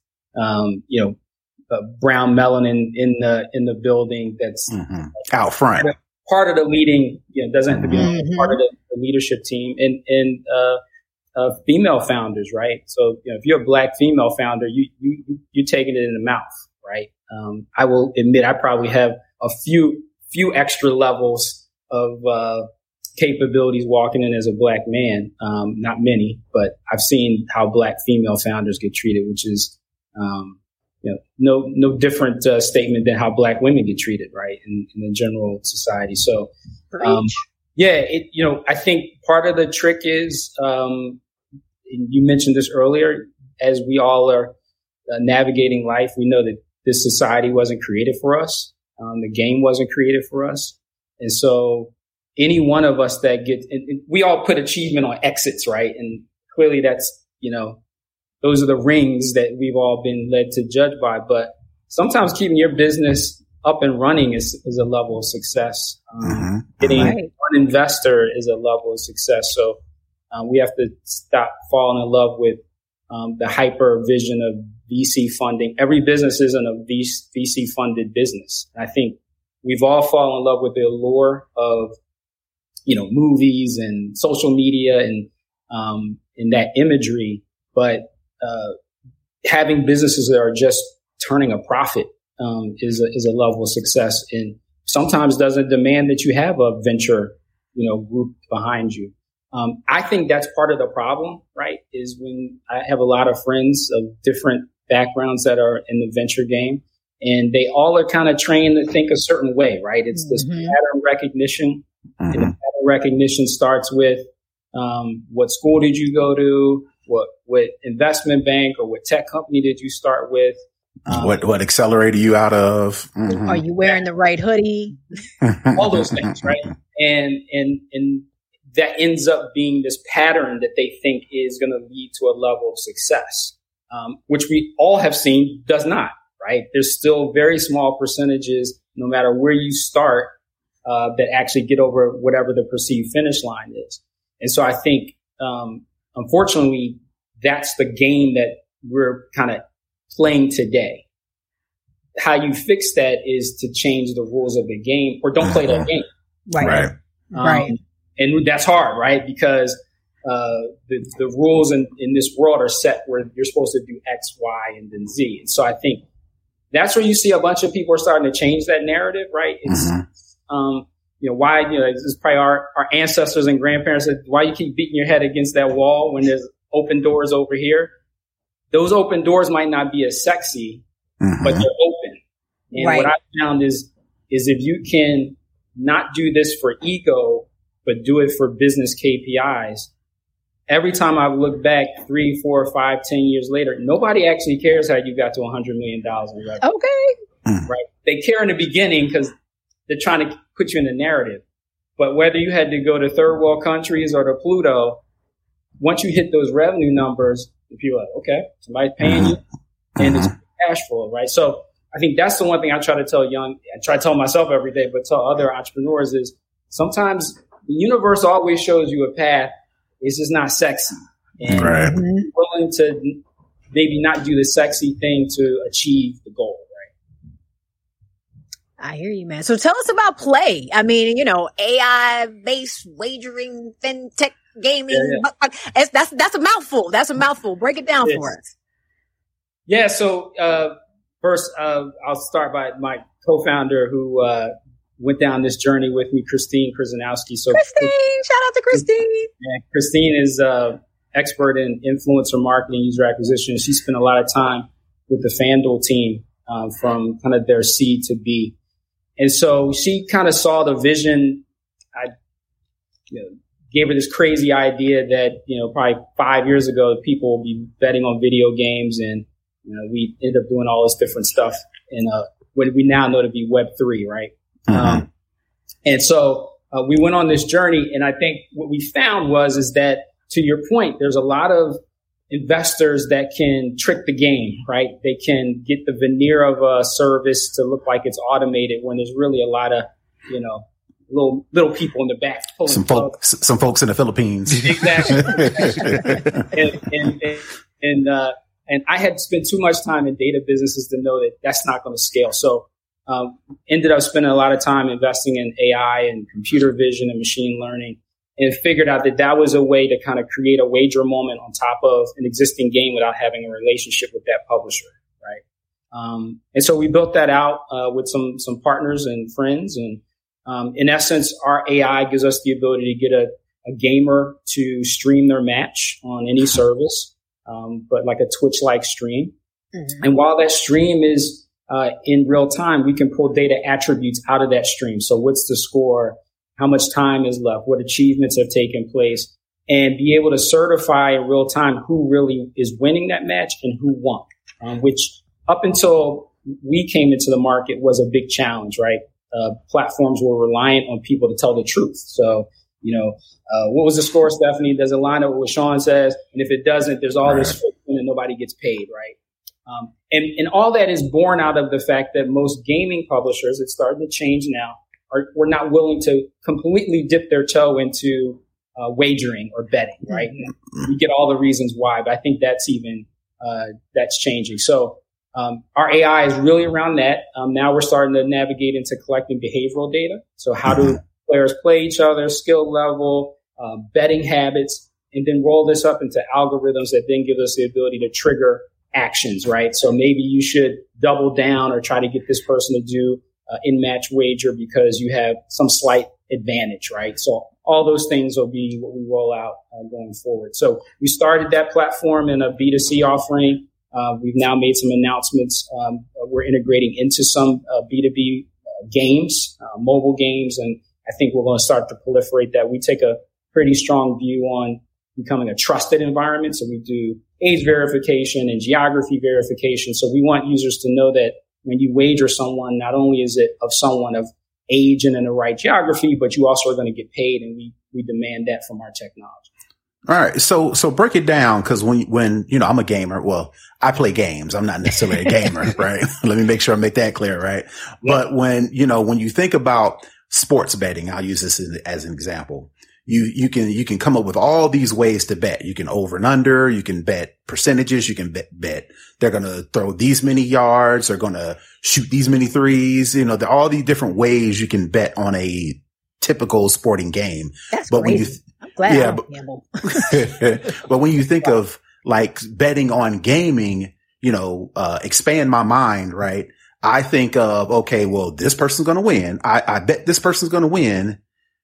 J: brown melanin in the building that's
F: out front.
J: Part of the leading, doesn't have to be part of the leadership team and female founders, right? So, if you're a Black female founder, you're taking it in the mouth, right? I will admit I probably have a few extra levels of, capabilities walking in as a Black man. Not many, but I've seen how Black female founders get treated, which is, no different statement than how Black women get treated, right, in the general society. So, I think part of the trick is, you mentioned this earlier, as we all are navigating life, we know that this society wasn't created for us. The game wasn't created for us. And so any one of us that gets, and we all put achievement on exits, right? And clearly that's, those are the rings that we've all been led to judge by. But sometimes keeping your business up and running is a level of success. Getting one investor is a level of success. So we have to stop falling in love with the hyper vision of VC funding. Every business isn't a VC funded business. I think we've all fallen in love with the allure of movies and social media and that imagery, but having businesses that are just turning a profit is a level of success, and sometimes doesn't demand that you have a venture group behind you. I think that's part of the problem, right? Is when I have a lot of friends of different backgrounds that are in the venture game, and they all are kind of trained to think a certain way, right? It's this pattern recognition. And the pattern recognition starts with what school did you go to, what investment bank or what tech company did you start with,
F: what accelerator you out of,
E: are you wearing the right hoodie,
J: all those things, right? And that ends up being this pattern that they think is going to lead to a level of success, which we all have seen does not, right? There's still very small percentages, no matter where you start, that actually get over whatever the perceived finish line is. And so I think, unfortunately, that's the game that we're kind of playing today. How you fix that is to change the rules of the game, or don't play that game.
E: Right.
J: And that's hard, right? Because the rules in this world are set where you're supposed to do X, Y, and then Z. And so I think that's where you see a bunch of people are starting to change that narrative, right? It's why, this is probably our ancestors and grandparents said, why you keep beating your head against that wall when there's open doors over here? Those open doors might not be as sexy, but they're open. And what I found is if you can not do this for ego, but do it for business KPIs, every time I've looked back 3, 4, 5, 10 years later, nobody actually cares how you got to $100 million in revenue.
E: Okay.
J: Right. They care in the beginning because they're trying to put you in the narrative. But whether you had to go to third world countries or to Pluto, once you hit those revenue numbers, people are like, okay, somebody's paying you and it's cash flow, right? So I think that's the one thing I try to tell myself every day, but tell other entrepreneurs is sometimes the universe always shows you a path. It's just not sexy. And you're willing to maybe not do the sexy thing to achieve the goal.
E: I hear you, man. So tell us about Play. I mean, AI-based wagering, fintech, gaming. Yeah. That's a mouthful. That's a mouthful. Break it down for us.
J: Yeah. So first, I'll start by my co-founder who went down this journey with me, Christine Krzyzanowski. So
E: Christine, shout out to Christine.
J: Yeah, Christine is expert in influencer marketing, user acquisition. She spent a lot of time with the FanDuel team from kind of their C to B. And so she kind of saw the vision. I gave her this crazy idea that, probably 5 years ago, people will be betting on video games, and we ended up doing all this different stuff in what we now know to be Web3, right? Mm-hmm. And so we went on this journey, and I think what we found is that, to your point, there's a lot of investors that can trick the game, right? They can get the veneer of a service to look like it's automated when there's really a lot of, little people in the back.
F: Some folks in the Philippines.
J: Exactly. And I had spent too much time in data businesses to know that that's not going to scale. So ended up spending a lot of time investing in AI and computer vision and machine learning, and figured out that was a way to kind of create a wager moment on top of an existing game without having a relationship with that publisher, right? And so we built that out with some partners and friends. And in essence, our AI gives us the ability to get a gamer to stream their match on any service, but like a Twitch-like stream. Mm-hmm. And while that stream is in real time, we can pull data attributes out of that stream. So what's the score? How much time is left? What achievements have taken place? And be able to certify in real time who really is winning that match and who won, which up until we came into the market was a big challenge, right? Platforms were reliant on people to tell the truth. So, what was the score, Stephanie? Does it line up with what Sean says? And if it doesn't, there's all this friction and nobody gets paid, right? And all that is born out of the fact that most gaming publishers, it's starting to change now, we're not willing to completely dip their toe into wagering or betting, right? Mm-hmm. We get all the reasons why, but I think that's changing. So our AI is really around that. Now we're starting to navigate into collecting behavioral data. So how do players play each other, skill level, betting habits, and then roll this up into algorithms that then give us the ability to trigger actions, right? So maybe you should double down or try to get this person to do in-match wager because you have some slight advantage, right? So all those things will be what we roll out going forward. So we started that platform in a B2C offering. We've now made some announcements. We're integrating into some B2B games, mobile games, and I think we're going to start to proliferate that. We take a pretty strong view on becoming a trusted environment. So we do age verification and geography verification. So we want users to know that when you wager someone, not only is it of someone of age and in the right geography, but you also are going to get paid, and we demand that from our technology.
F: All right. So break it down. Cause when, I'm a gamer, well, I play games. I'm not necessarily a gamer, right? Let me make sure I make that clear. Right. Yeah. But when you think about sports betting, I'll use this as an example. You can come up with all these ways to bet. You can over and under, you can bet percentages, you can bet they're going to throw these many yards, they're going to shoot these many threes. There are all these different ways you can bet on a typical sporting game.
E: That's
F: but
E: great.
F: When
E: I'm glad I don't gamble.
F: But when you think of like betting on gaming, expand my mind, right? I think of, okay, well, this person's going to win. I bet this person's going to win.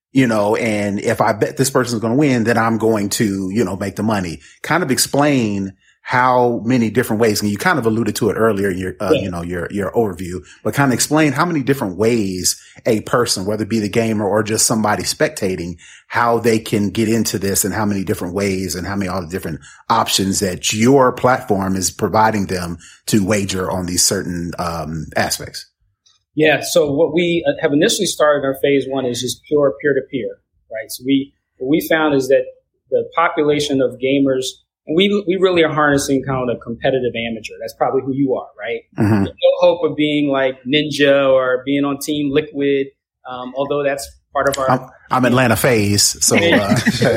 F: And if I bet this person's going to win, then I'm going to, make the money. Kind of explain how many different ways, and you kind of alluded to it earlier in your, your overview, but kind of explain how many different ways a person, whether it be the gamer or just somebody spectating, how they can get into this and how many different ways and how many all the different options that your platform is providing them to wager on these certain, aspects.
J: Yeah. So what we have initially started our phase one is just pure peer-to-peer, right? So what we found is that the population of gamers, and we really are harnessing kind of a competitive amateur. That's probably who you are, right? Mm-hmm. There's no hope of being like Ninja or being on Team Liquid, although that's part of our...
F: I'm Atlanta FaZe, so...
J: And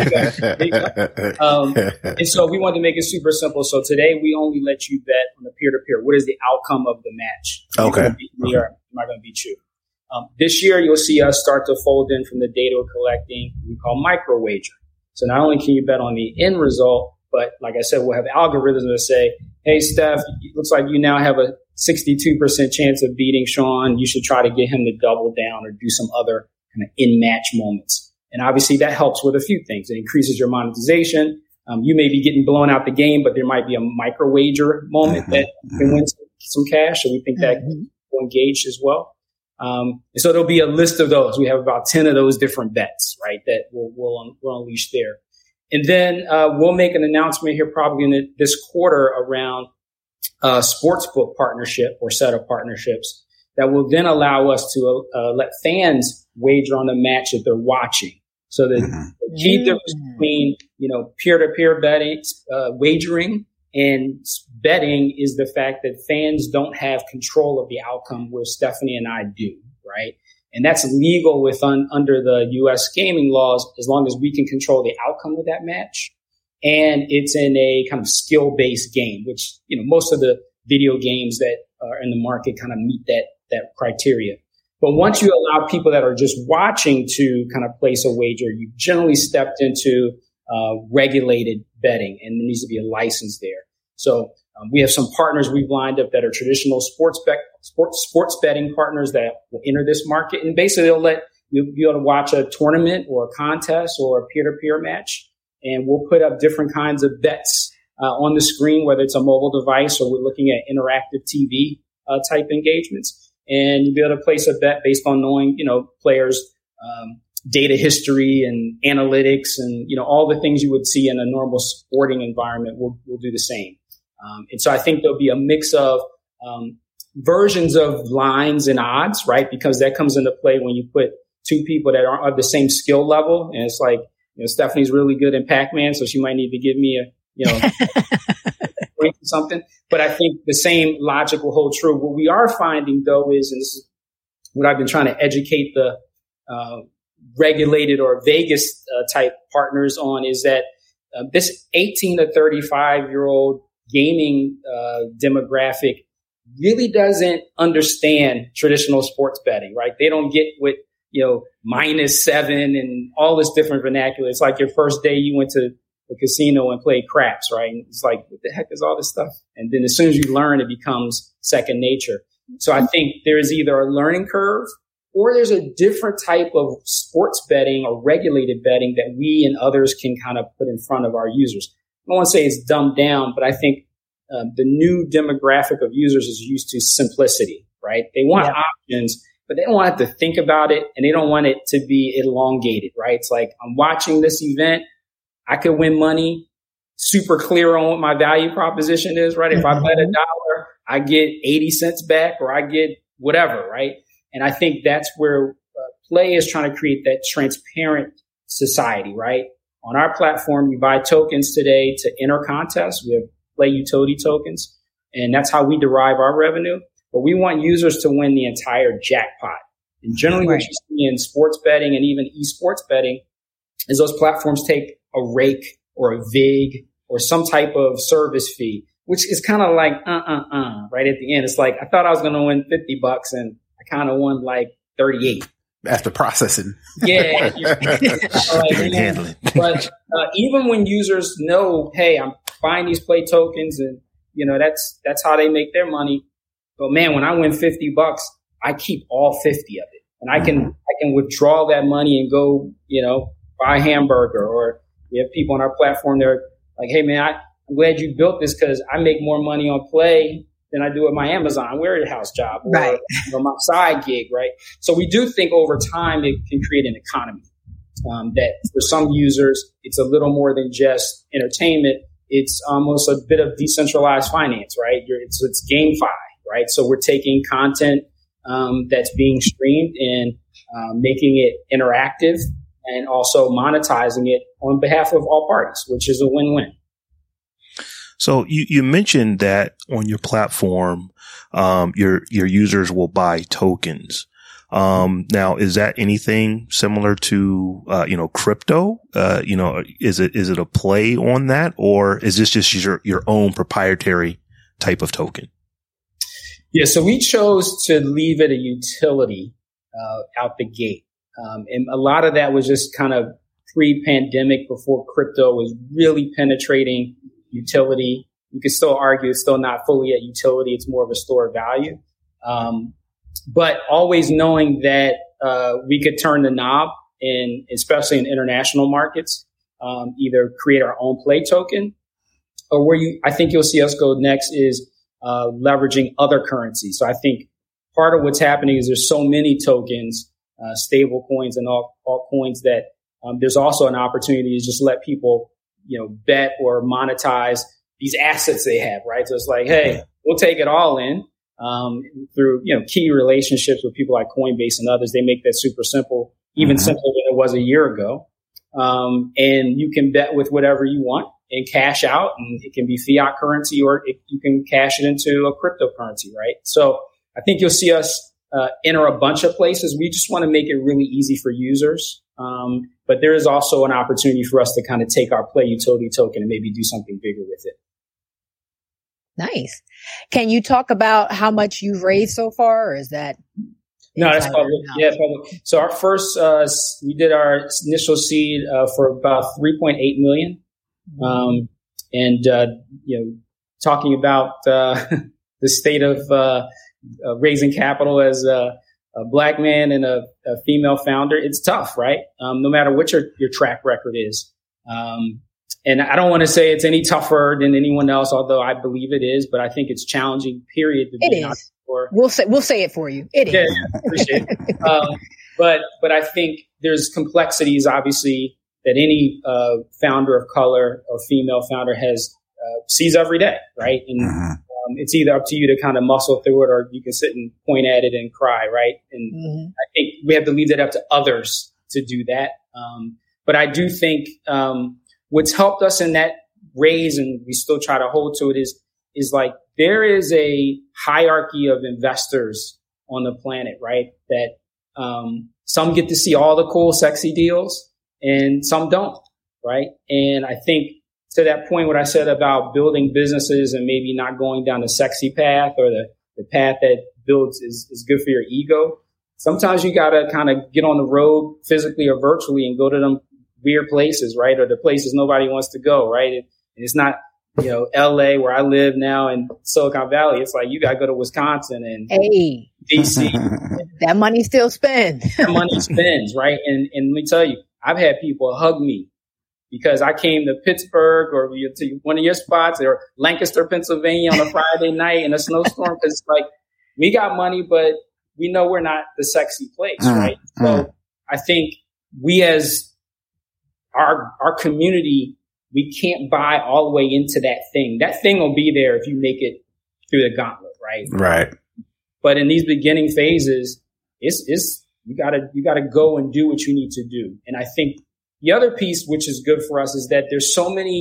J: so we wanted to make it super simple. So today we only let you bet on the peer-to-peer. What is the outcome of the match?
F: Okay.
J: Am I going to beat you? This year, you'll see us start to fold in from the data we're collecting, we call micro wager. So not only can you bet on the end result, but like I said, we'll have algorithms that say, hey, Steph, it looks like you now have a 62% chance of beating Sean. You should try to get him to double down or do some other kind of in-match moments. And obviously that helps with a few things. It increases your monetization. You may be getting blown out the game, but there might be a micro wager moment that can win some cash. So we think that will engage as well. And so there'll be a list of those. We have about 10 of those different bets, right, that we'll unleash there. And then we'll make an announcement here probably in this quarter around a sportsbook partnership or set of partnerships that will then allow us to let fans wager on the match that they're watching. So the key difference between, peer-to-peer betting, wagering and betting is the fact that fans don't have control of the outcome where Stephanie and I do, right? And that's legal under the U.S. gaming laws as long as we can control the outcome of that match. And it's in a kind of skill-based game, which, most of the video games that are in the market kind of meet that criteria. But once you allow people that are just watching to kind of place a wager, you've generally stepped into regulated betting, and there needs to be a license there. So we have some partners we've lined up that are traditional sports betting partners that will enter this market, and basically they'll let you be able to watch a tournament or a contest or a peer-to-peer match, and we'll put up different kinds of bets on the screen, whether it's a mobile device or we're looking at interactive TV type engagements. And you'll be able to place a bet based on knowing, players' data history and analytics and, all the things you would see in a normal sporting environment. We'll do the same. And so I think there'll be a mix of versions of lines and odds, right? Because that comes into play when you put two people that aren't of the same skill level. And it's like, Stephanie's really good in Pac-Man, so she might need to give me something. But I think the same logic will hold true. What we are finding, though, is, and this is what I've been trying to educate the regulated or Vegas type partners on, is that this 18 to 35-year-old gaming demographic really doesn't understand traditional sports betting, right? They don't get what, -7 and all this different vernacular. It's like your first day you went to the casino and played craps, right? And it's like, what the heck is all this stuff? And then as soon as you learn, it becomes second nature. So I think there is either a learning curve or there's a different type of sports betting or regulated betting that we and others can kind of put in front of our users. I don't want to say it's dumbed down, but I think the new demographic of users is used to simplicity, right? They want options, but they don't want to think about it, and they don't want it to be elongated, right? It's like, I'm watching this event. I could win money, super clear on what my value proposition is, right? If I bet $1, I get 80 cents back, or I get whatever, right? And I think that's where Play is trying to create that transparent society, right? On our platform, you buy tokens today to enter contests. We have Play utility tokens, and that's how we derive our revenue. But we want users to win the entire jackpot. And generally what you see in sports betting and even esports betting is those platforms take a rake or a VIG or some type of service fee, which is kind of like, right at the end. It's like, I thought I was going to win $50 and I kind of won like 38.
F: After processing.
J: Yeah. But even when users know, hey, I'm buying these Play tokens and, that's how they make their money. But man, when I win $50, I keep all 50 of it. And I can withdraw that money and go, buy a hamburger. Or we have people on our platform, they're like, hey man, I'm glad you built this because I make more money on Play than I do at my Amazon warehouse job or my side gig, right? So we do think over time it can create an economy that for some users, it's a little more than just entertainment. It's almost a bit of decentralized finance, right? It's GameFi, right? So we're taking content that's being streamed and making it interactive and also monetizing it on behalf of all parties, which is a win-win.
D: So you mentioned that on your platform, your users will buy tokens. Now, is that anything similar to, crypto? Is it a play on that, or is this just your own proprietary type of token?
J: Yeah. So we chose to leave it a utility, out the gate. And a lot of that was just kind of pre-pandemic, before crypto was really penetrating utility. You could still argue it's still not fully at utility. It's more of a store of value. But always knowing that we could turn the knob, especially in international markets, either create our own play token, or I think you'll see us go next is leveraging other currencies. So I think part of what's happening is there's so many tokens, stable coins and all coins, that there's also an opportunity to just let people, bet or monetize these assets they have, right? So it's like, hey, we'll take it all in through, key relationships with people like Coinbase and others. They make that super simple, even simpler than it was a year ago. And you can bet with whatever you want and cash out, and it can be fiat currency, or you can cash it into a cryptocurrency, right? So I think you'll see us enter a bunch of places. We just want to make it really easy for users. But there is also an opportunity for us to kind of take our Play utility token and maybe do something bigger with it.
E: Nice. Can you talk about how much you've raised so far, or is that?
J: No, that's public. Yeah, public. So our first, we did our initial seed for about 3.8 million. Talking about the state of raising capital as a Black man and a female founder, it's tough, right? No matter what your track record is. And I don't want to say it's any tougher than anyone else, although I believe it is, but I think it's challenging, period.
E: It is. We'll say it for you. It is.
J: Yeah, appreciate it. But I think there's complexities, obviously, that any founder of color or female founder sees every day, right? And it's either up to you to kind of muscle through it, or you can sit and point at it and cry, right? And I think we have to leave that up to others to do that. But I do think what's helped us in that raise, and we still try to hold to it, is like there is a hierarchy of investors on the planet, right? That some get to see all the cool, sexy deals, and some don't, right? And I think to that point, what I said about building businesses and maybe not going down the sexy path or the path that builds is good for your ego. Sometimes you got to kind of get on the road physically or virtually and go to them weird places, right? Or the places nobody wants to go, right? And it's not, LA where I live now in Silicon Valley. It's like you got to go to Wisconsin and DC.
E: That money still spends.
J: That money spends, right? And let me tell you, I've had people hug me because I came to Pittsburgh or to one of your spots, or Lancaster, Pennsylvania on a Friday night in a snowstorm. Because it's like, we got money, but we know we're not the sexy place, right? So I think we as our community, we can't buy all the way into that thing. That thing will be there if you make it through the gauntlet, right?
F: Right.
J: But in these beginning phases, you gotta go and do what you need to do. And I think the other piece, which is good for us, is that there's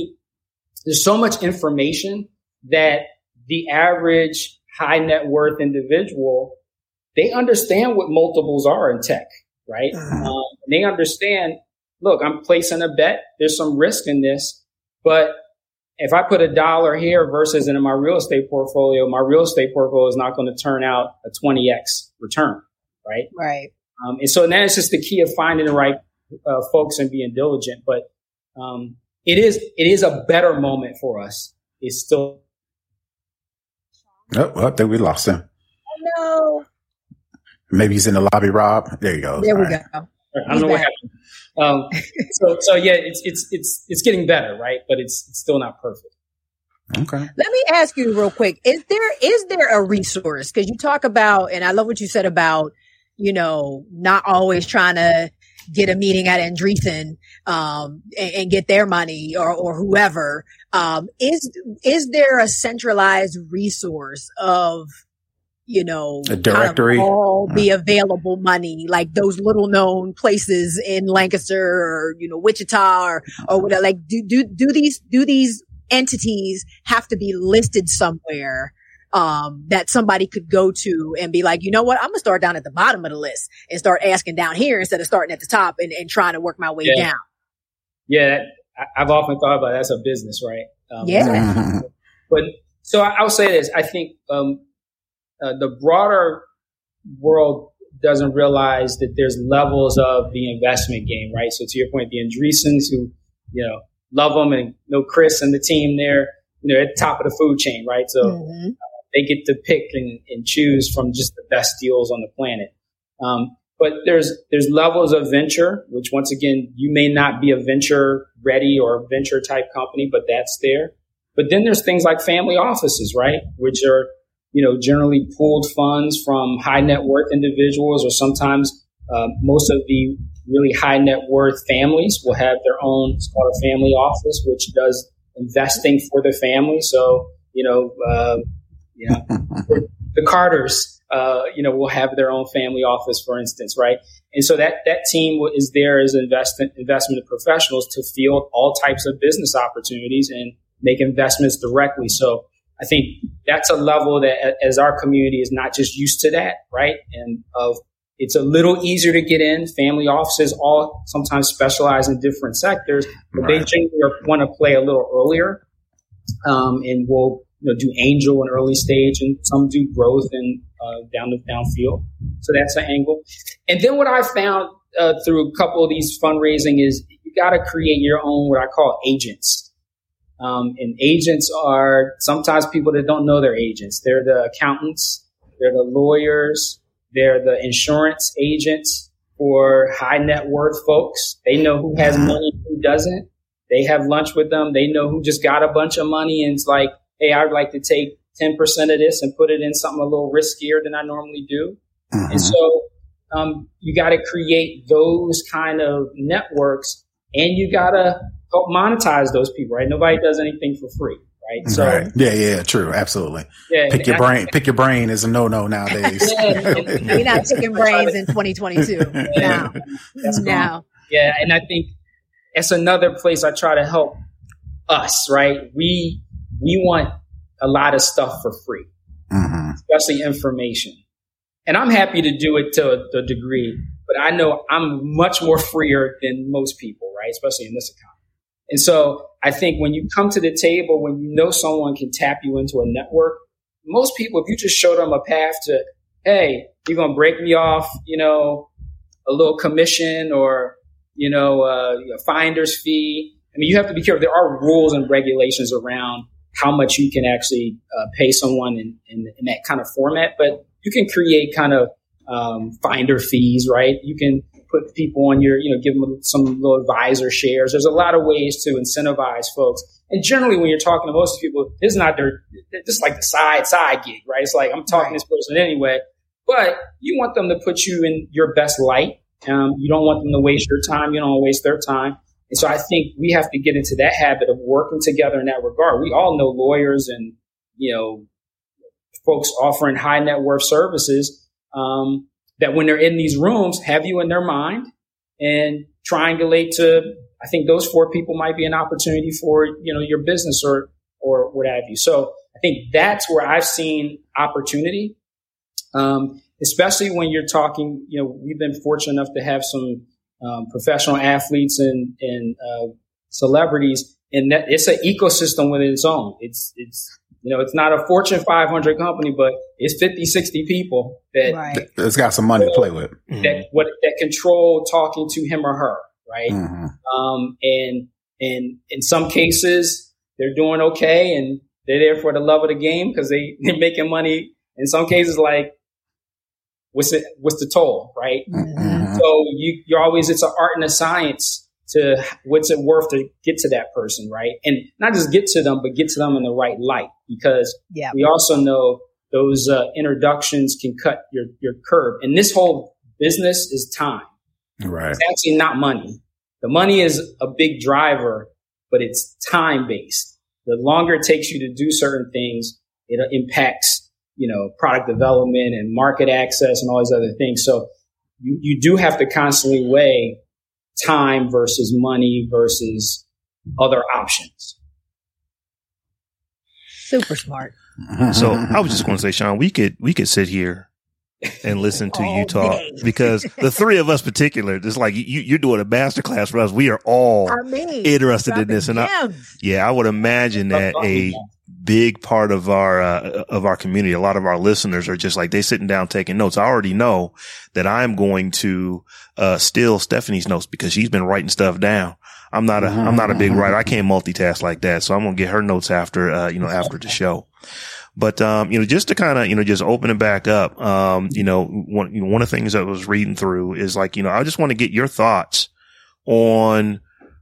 J: so much information that the average high net worth individual, they understand what multiples are in tech, right? They understand, look, I'm placing a bet. There's some risk in this, but if I put $1 here versus in my real estate portfolio is not going to turn out a 20x return, right?
E: Right.
J: And so then it's just the key of finding the right folks and being diligent. But it is a better moment for us. It's still.
F: Oh, I think we lost him.
E: No.
F: Maybe he's in the lobby, Rob. There you go.
E: There we
J: go. I don't know what happened. So yeah, it's getting better, right? But it's still not perfect.
F: Okay.
E: Let me ask you real quick. Is there a resource? Because you talk about, and I love what you said about, not always trying to get a meeting at Andreessen, and get their money or whoever. Is there a centralized resource of,
F: a directory,
E: kind of all the available money, like those little known places in Lancaster or, Wichita or whatever? Like, do these entities have to be listed somewhere, that somebody could go to and be like, you know what, I'm gonna start down at the bottom of the list and start asking down here instead of starting at the top and trying to work my way down?
J: Yeah. I've often thought about that's a business, right?
E: Yeah.
J: But so I'll say this. I think, the broader world doesn't realize that there's levels of the investment game, right? So to your point, the Andreessens who, love them and know Chris and the team there, at the top of the food chain, right? So they get to pick and choose from just the best deals on the planet. But there's levels of venture, which once again, you may not be a venture ready or a venture type company, but that's there. But then there's things like family offices, right? Which are, generally pooled funds from high net worth individuals, or sometimes most of the really high net worth families will have their own, it's called a family office, which does investing for the family. So, the Carters, will have their own family office, for instance, right? And so that team is there as investment professionals to field all types of business opportunities and make investments directly. So I think that's a level that as our community is not just used to that, right? And it's a little easier to get in. Family offices all sometimes specialize in different sectors, but they generally want to play a little earlier, and will do angel and early stage, and some do growth and downfield. So that's an angle. And then what I found through a couple of these fundraising is you got to create your own what I call agents. And agents are sometimes people that don't know they're agents. They're the accountants, they're the lawyers, they're the insurance agents for high net worth folks. They know who has money and who doesn't. They have lunch with them. They know who just got a bunch of money and it's like, hey, I'd like to take 10% of this and put it in something a little riskier than I normally do. And so you got to create those kind of networks, and you got to help monetize those people, right? Nobody does anything for free, right? So,
F: right. Yeah, true. Absolutely. Yeah, pick your brain is a no-no nowadays.
E: We're not picking brains in 2022. No.
J: Yeah, and I think that's another place I try to help us, right? We want a lot of stuff for free, especially information. And I'm happy to do it to a degree, but I know I'm much more freer than most people, right? Especially in this economy. And so I think when you come to the table, when you know someone can tap you into a network, most people, if you just show them a path to, hey, you're going to break me off, a little commission or, a finder's fee. I mean, you have to be careful. There are rules and regulations around how much you can actually pay someone in that kind of format, but you can create kind of finder fees, right? You can put people on your, give them some little advisor shares. There's a lot of ways to incentivize folks. And generally, when you're talking to most people, this is not they're just like the side gig, right? It's like, I'm talking to this person anyway, but you want them to put you in your best light. You don't want them to waste your time. You don't want to waste their time. And so I think we have to get into that habit of working together in that regard. We all know lawyers and, folks offering high net worth services, that when they're in these rooms, have you in their mind and triangulate to, I think those 4 people might be an opportunity for, your business or what have you. So I think that's where I've seen opportunity, especially when you're talking, we've been fortunate enough to have some professional athletes and celebrities, and that it's an ecosystem within its own. It's not a Fortune 500 company, but it's 50, 60 people that
F: it's got some money to play with.
J: That control talking to him or her, right? And in some cases, they're doing okay, and they're there for the love of the game because they're making money. In some cases, like what's the toll, right? So you're always, it's an art and a science to what's it worth to get to that person, right? And not just get to them, but get to them in the right light, because we also know those introductions can cut your curve. And this whole business is time.
F: Right.
J: It's actually not money. The money is a big driver, but it's time based. The longer it takes you to do certain things, it impacts, product development and market access and all these other things. So you do have to constantly weigh time versus money versus other options.
E: Super smart.
D: So I was just going to say, Sean, we could sit here and listen to you talk, because the 3 of us particular, it's like you're doing a masterclass for us. We are all interested in this. And I would imagine that big part of our community. A lot of our listeners are just like, they sitting down taking notes. I already know that I'm going to, steal Stephanie's notes because she's been writing stuff down. I'm not a big writer. I can't multitask like that. So I'm going to get her notes after the show. But, just to kind of, just open it back up, one of the things I was reading through is like, I just want to get your thoughts on,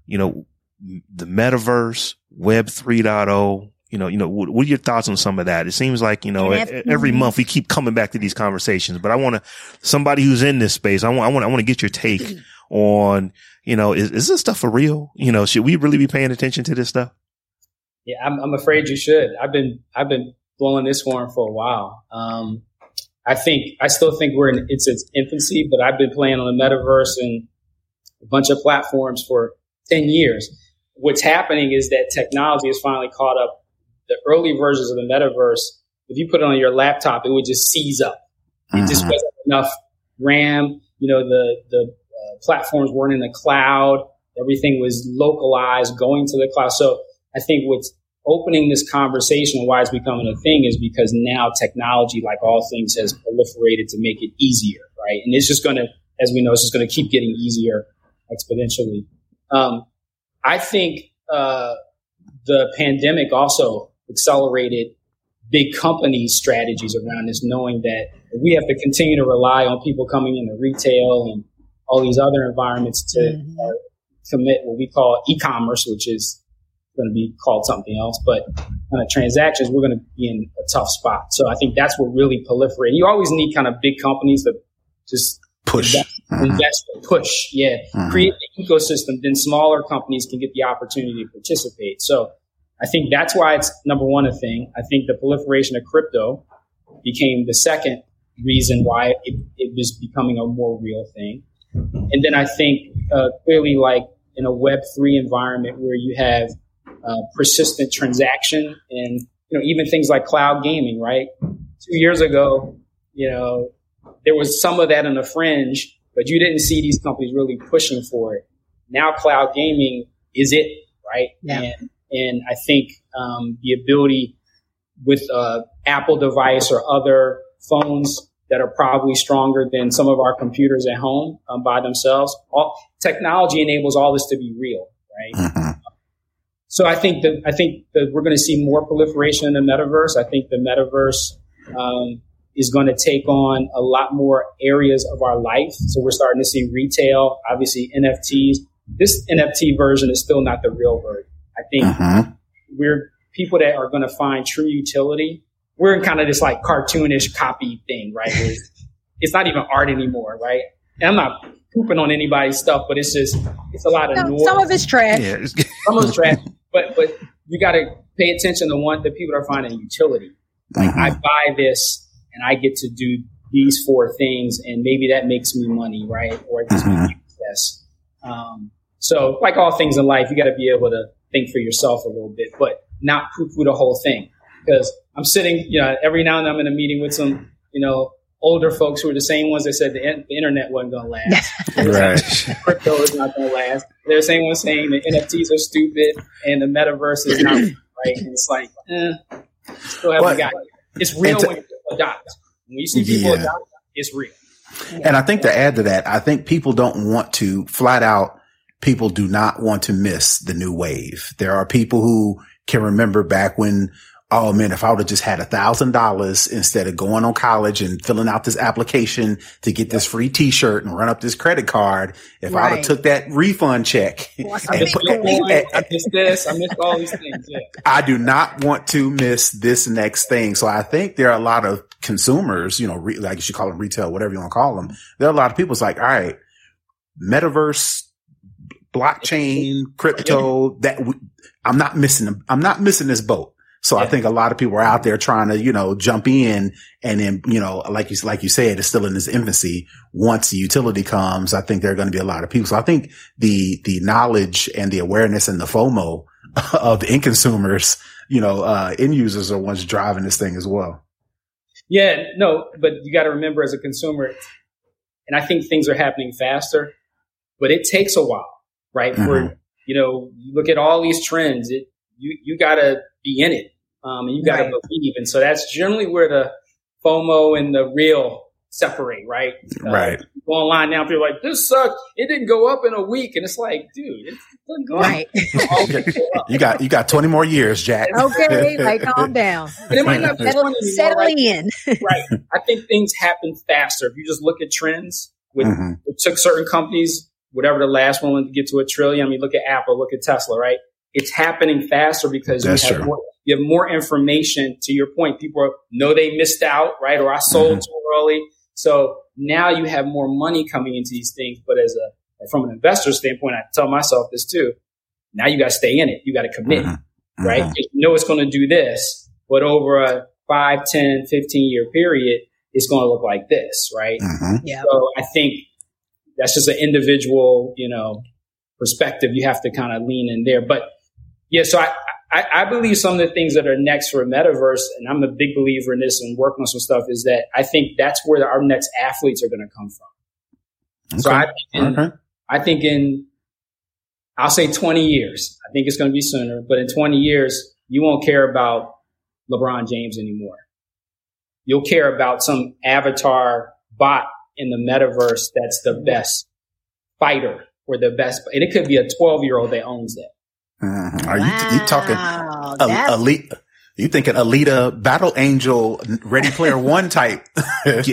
D: the metaverse, Web 3.0. What are your thoughts on some of that? It seems like, every month we keep coming back to these conversations, but somebody who's in this space, I want to get your take on, is this stuff for real? Should we really be paying attention to this stuff?
J: Yeah, I'm afraid you should. I've been blowing this horn for a while. I still think we're in its infancy, but I've been playing on the metaverse and a bunch of platforms for 10 years. What's happening is that technology has finally caught up. The early versions of the metaverse, if you put it on your laptop, it would just seize up. It just wasn't enough RAM. The platforms weren't in the cloud. Everything was localized, going to the cloud. So I think what's opening this conversation and why it's becoming a thing is because now technology, like all things, has proliferated to make it easier, right? And it's just going to, as we know, it's just going to keep getting easier exponentially. I think the pandemic also accelerated big company strategies around this, knowing that we have to continue to rely on people coming into retail and all these other environments to commit what we call e-commerce, which is going to be called something else. But kind of transactions, we're going to be in a tough spot. So I think that's what really proliferated. You always need kind of big companies to just
F: push,
J: invest, push, create the ecosystem. Then smaller companies can get the opportunity to participate. So I think that's why it's, number one, a thing. I think the proliferation of crypto became the second reason why it was becoming a more real thing. And then I think clearly, like in a Web3 environment where you have persistent transaction and even things like cloud gaming, right? 2 years ago, there was some of that on the fringe, but you didn't see these companies really pushing for it. Now cloud gaming is it, right?
E: Yeah.
J: And I think the ability with Apple device or other phones that are probably stronger than some of our computers at home by themselves, technology enables all this to be real, right? So I think that we're going to see more proliferation in the metaverse. I think the metaverse is going to take on a lot more areas of our life. So we're starting to see retail, obviously NFTs. This NFT version is still not the real version. I think we're people that are going to find true utility. We're in kind of this like cartoonish copy thing, right? Where it's not even art anymore, right? And I'm not pooping on anybody's stuff, but it's a lot of noise.
E: Some of it's trash.
D: Yeah.
J: Some of it's trash. But you got to pay attention to the people are finding utility. Like I buy this and I get to do these 4 things, and maybe that makes me money, right? Or it gives me success. So like all things in life, you got to be able to think for yourself a little bit, but not poo-poo the whole thing. Because I'm sitting, every now and then I'm in a meeting with some, older folks who are the same ones that said the internet wasn't going to last.
F: Right.
J: Crypto is not going to last. They're the same ones saying the NFTs are stupid and the metaverse is not right. And it's like, still haven't got it. It's real when you adopt. When you see people adopt, it's real.
F: And I think to add to that, I think people don't want to flat out. People do not want to miss the new wave. There are people who can remember back when, oh man, if I would have just had $1,000 instead of going on college and filling out this application to get this free T-shirt and run up this credit card, if I would have took that refund check.
J: I missed this. I missed all these things. Yeah.
F: I do not want to miss this next thing. So I think there are a lot of consumers, like you should call them retail, whatever you want to call them. There are a lot of people. It's like, all right, metaverse, blockchain, crypto, I'm not missing them. I'm not missing this boat. So I think a lot of people are out there trying to, jump in, and then, like you said, it's still in its infancy. Once the utility comes, I think there are going to be a lot of people. So I think the knowledge and the awareness and the FOMO of the end consumers, end users are ones driving this thing as well.
J: Yeah, no, but you got to remember as a consumer, and I think things are happening faster, but it takes a while. Right. For, you look at all these trends, you got to be in it. And you got to believe. And so that's generally where the FOMO and the real separate, right?
F: Right.
J: You go online now, people are like, this sucks. It didn't go up in a week. And it's like, dude, it doesn't go up.
F: You got 20 more years, Jack.
E: Okay, like calm down.
J: And it might not be
E: settling in.
J: Right. I think things happen faster. If you just look at trends, it took certain companies, whatever the last one to get to $1 trillion. I mean, look at Apple, look at Tesla, right? It's happening faster because you have more information. To your point, people know they missed out, right? Or I sold too early. So now you have more money coming into these things. But from an investor standpoint, I tell myself this too. Now you got to stay in it. You got to commit, right? You know it's going to do this, but over a 5, 10, 15-year period, it's going to look like this, right?
E: Yeah.
J: So I think that's just an individual, perspective. You have to kind of lean in there. But yeah, so I believe some of the things that are next for Metaverse, and I'm a big believer in this and working on some stuff, is that I think that's where our next athletes are going to come from. Okay. So I think in, I'll say 20 years. I think it's going to be sooner, but in 20 years, you won't care about LeBron James anymore. You'll care about some avatar bot in the Metaverse that's the best fighter or the best, and it could be a 12-year-old that owns that.
F: Are you talking elite? You thinking Alita, Battle Angel, Ready Player One type?
J: I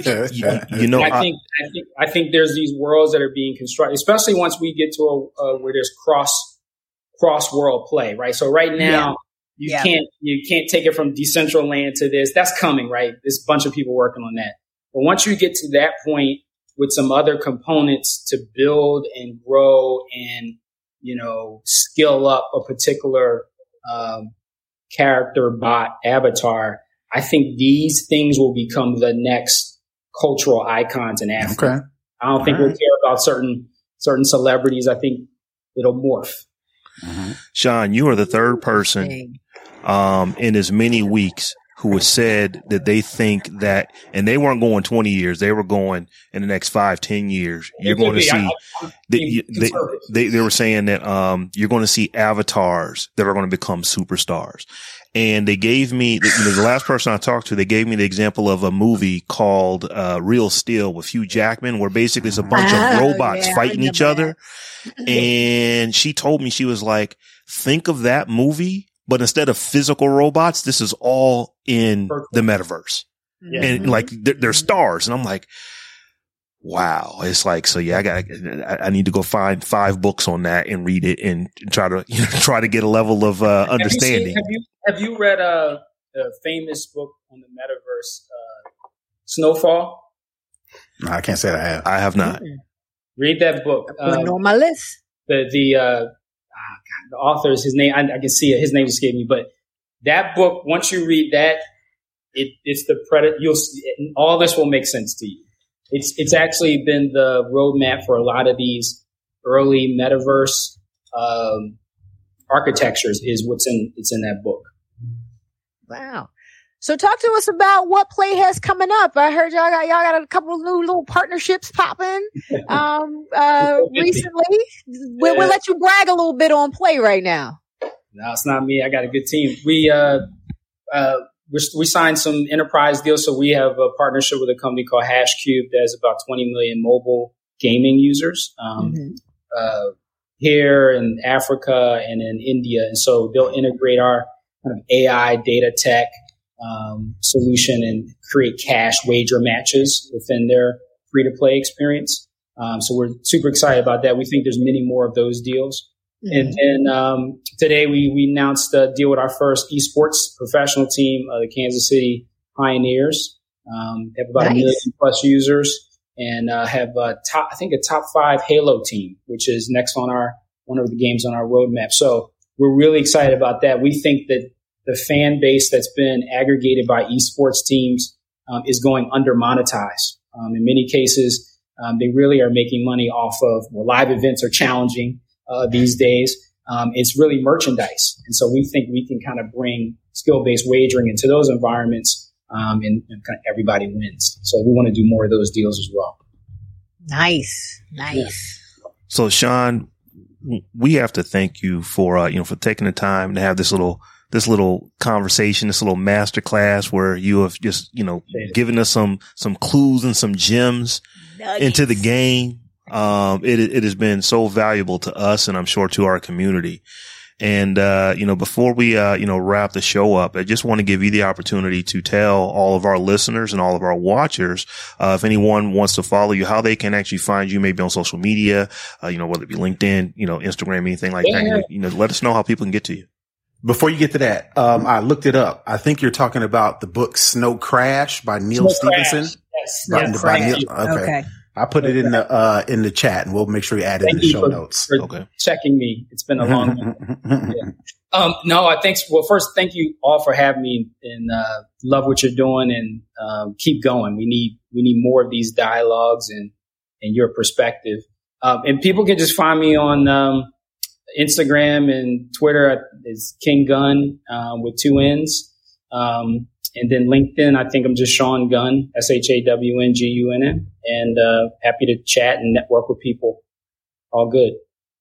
J: think there's these worlds that are being constructed, especially once we get to where there's cross world play, right? So right now you can't take it from Decentraland to this. That's coming, right? There's a bunch of people working on that. But once you get to that point with some other components to build and grow and skill up a particular character, bot, avatar, I think these things will become the next cultural icons and athletes. Okay. I don't think we'll care about certain celebrities. I think it'll morph.
D: Sean, you are the third person in as many weeks who has said that they think that, and they weren't going 20 years, they were going in the next 5-10 years. You're going to see, they were saying that, you're going to see avatars that are going to become superstars. And they gave me, the last person I talked to, they gave me the example of a movie called, Real Steel with Hugh Jackman, where basically it's a bunch of robots fighting each other. And she told me, she was like, think of that movie, but instead of physical robots, this is all in the metaverse. Yeah. And like, they're stars. And I'm like, wow. It's like, so yeah, I need to go find 5 books on that and read it and try to get a level of, understanding.
J: Have you read a famous book on the metaverse, Snowfall?
F: No, I can't say that I have.
D: I have not.
J: Read that book.
E: Put it on my list.
J: The author's his name. I can see it. His name escaped me, but that book, once you read that, it's the predator. All this will make sense to you. It's actually been the roadmap for a lot of these early metaverse architectures. Is it's in that book.
E: Wow. So talk to us about what Play has coming up. I heard y'all got a couple of new little partnerships popping recently. We'll let you brag a little bit on Play right now.
J: No, it's not me. I got a good team. We signed some enterprise deals. So we have a partnership with a company called Hashcube that has about 20 million mobile gaming users here in Africa and in India. And so they'll integrate our kind of AI data tech solution and create cash wager matches within their free-to-play experience. So we're super excited about that. We think there's many more of those deals. Mm-hmm. And today we announced a deal with our first esports professional team, the Kansas City Pioneers. They have about 1 million plus users and have a top 5 Halo team, which is next on one of the games on our roadmap. So we're really excited about that. We think that the fan base that's been aggregated by esports teams is going under monetized. In many cases, they really are making money off of live events are challenging these days. It's really merchandise. And so we think we can kind of bring skill-based wagering into those environments and kind of everybody wins. So we want to do more of those deals as well.
E: Nice.
J: Yeah.
D: So Sean, we have to thank you for, for taking the time to have this little conversation, this little master class where you have just, given us some clues and some gems into the game. It has been so valuable to us, and I'm sure to our community. And, before we, wrap the show up, I just want to give you the opportunity to tell all of our listeners and all of our watchers, if anyone wants to follow you, how they can actually find you, maybe on social media, whether it be LinkedIn, Instagram, anything like that. Let us know how people can get to you.
F: Before you get to that, I looked it up. I think you're talking about the book Snow Crash by Neil Stephenson.
J: Yes.
F: By Neil. Okay. I put it in the chat, and we'll make sure you add it in the show notes.
J: For checking me. It's been a long time. First, thank you all for having me, and love what you're doing, and keep going. We need more of these dialogues and your perspective. And people can just find me on Instagram and Twitter. It's King Gunn with 2 N's. And then LinkedIn, I think I'm just Sean Gunn, ShawnGunn, and happy to chat and network with people. All good.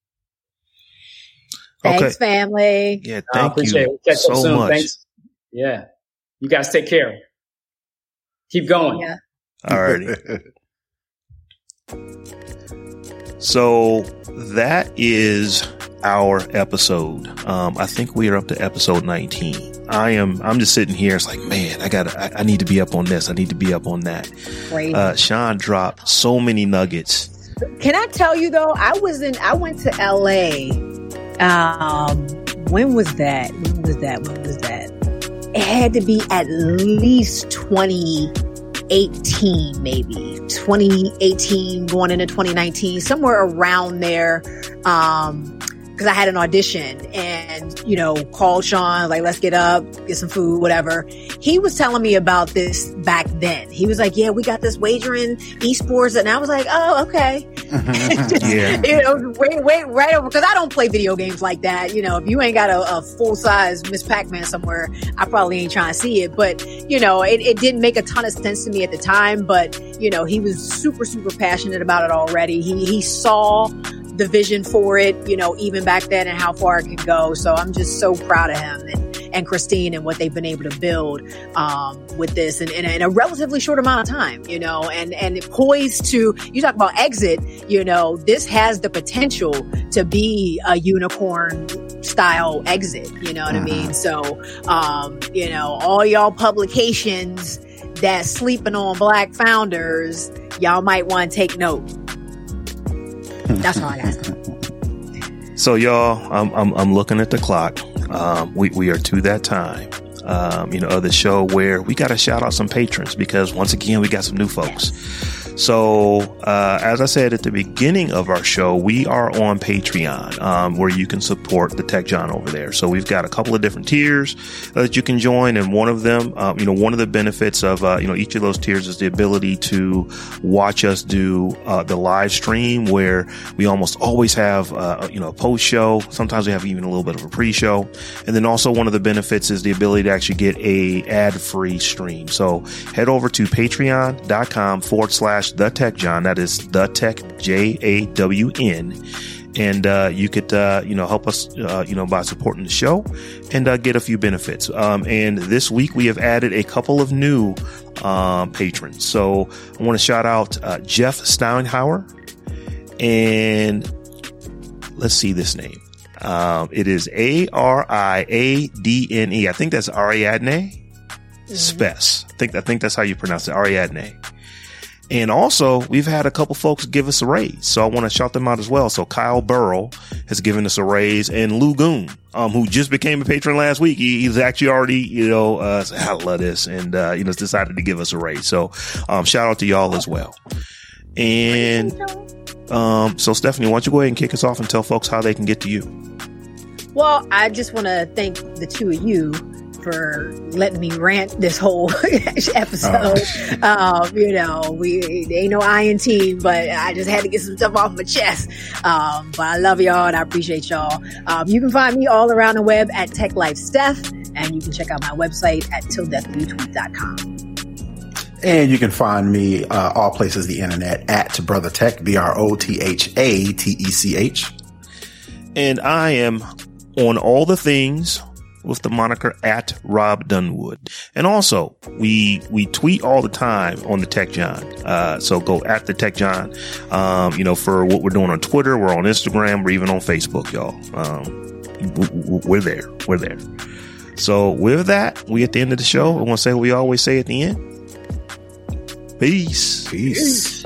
E: Thanks, family.
D: Yeah, thank you
J: Catch
D: so
J: up soon.
D: much.
J: Thanks. Yeah. You guys take care. Keep going.
E: Yeah.
D: All righty. So that is our episode. I think we are up to episode 19. I'm just sitting here. It's like, man, I need to be up on this. I need to be up on that.
E: Right.
D: Sean dropped so many nuggets.
E: Can I tell you though? I went to LA. When was that? It had to be at least 2018, maybe 2018 going into 2019, somewhere around there. Because I had an audition and, called Sean, like, let's get up, get some food, whatever. He was telling me about this back then. He was like, yeah, we got this wagering esports. And I was like, oh, okay.
D: Yeah.
E: Wait, right over. Because I don't play video games like that. If you ain't got a full-size Miss Pac-Man somewhere, I probably ain't trying to see it. But, it didn't make a ton of sense to me at the time. But, he was super, super passionate about it already. He saw the vision for it, even back then, and how far it could go. So I'm just so proud of him and Christine and what they've been able to build with this in a relatively short amount of time, and poised to, you talk about exit, this has the potential to be a unicorn style exit, you know what I mean? So, all y'all publications that sleeping on Black founders, y'all might want to take note. That's all I got.
D: So y'all, I'm looking at the clock. We are to that time, of the show where we got to shout out some patrons, because once again, we got some new folks. So, as I said at the beginning of our show, we are on Patreon, where you can support the Tech John over there. So we've got a couple of different tiers that you can join. And one of them, one of the benefits of, each of those tiers is the ability to watch us do, the live stream, where we almost always have, a post show. Sometimes we have even a little bit of a pre-show. And then also one of the benefits is the ability to actually get a ad-free stream. So head over to patreon.com/The Tech John. That is The Tech JAWN. And you could, help us, by supporting the show and get a few benefits. And this week we have added a couple of new patrons. So I want to shout out Jeff Steinhauer, and let's see this name. It is Ariadne. I think that's Ariadne Spes. I think that's how you pronounce it, Ariadne. And also, we've had a couple folks give us a raise, so I want to shout them out as well. So Kyle Burrow has given us a raise, and Lou Goon, who just became a patron last week, he's actually already, said, I love this, and decided to give us a raise. So shout out to y'all as well. And so Stephanie, why don't you go ahead and kick us off and tell folks how they can get to you?
E: Well, I just want to thank the two of you for letting me rant this whole episode. We ain't no iron team, but I just had to get some stuff off my chest. But I love y'all and I appreciate y'all. You can find me all around the web at Tech Life Steph, and you can check out my website at tilldeathdotweet.com.
F: And you can find me all places the internet at Brother Tech, BROTHATECH.
D: And I am on all the things with the moniker @Rob Dunwood. And also, we tweet all the time on the Tech John. So go @the Tech John. For what we're doing on Twitter, we're on Instagram, we're even on Facebook, y'all. We're there. We're there. So with that, we at the end of the show. I want to say what we always say at the end. Peace.
F: Peace.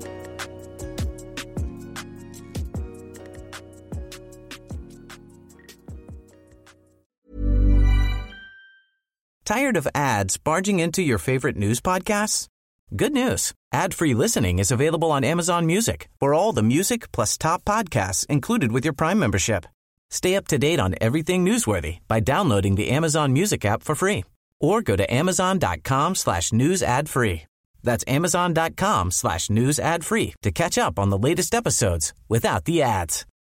C: Tired of ads barging into your favorite news podcasts? Good news. Ad-free listening is available on Amazon Music for all the music plus top podcasts included with your Prime membership. Stay up to date on everything newsworthy by downloading the Amazon Music app for free or go to amazon.com/news ad free. That's amazon.com/news ad free to catch up on the latest episodes without the ads.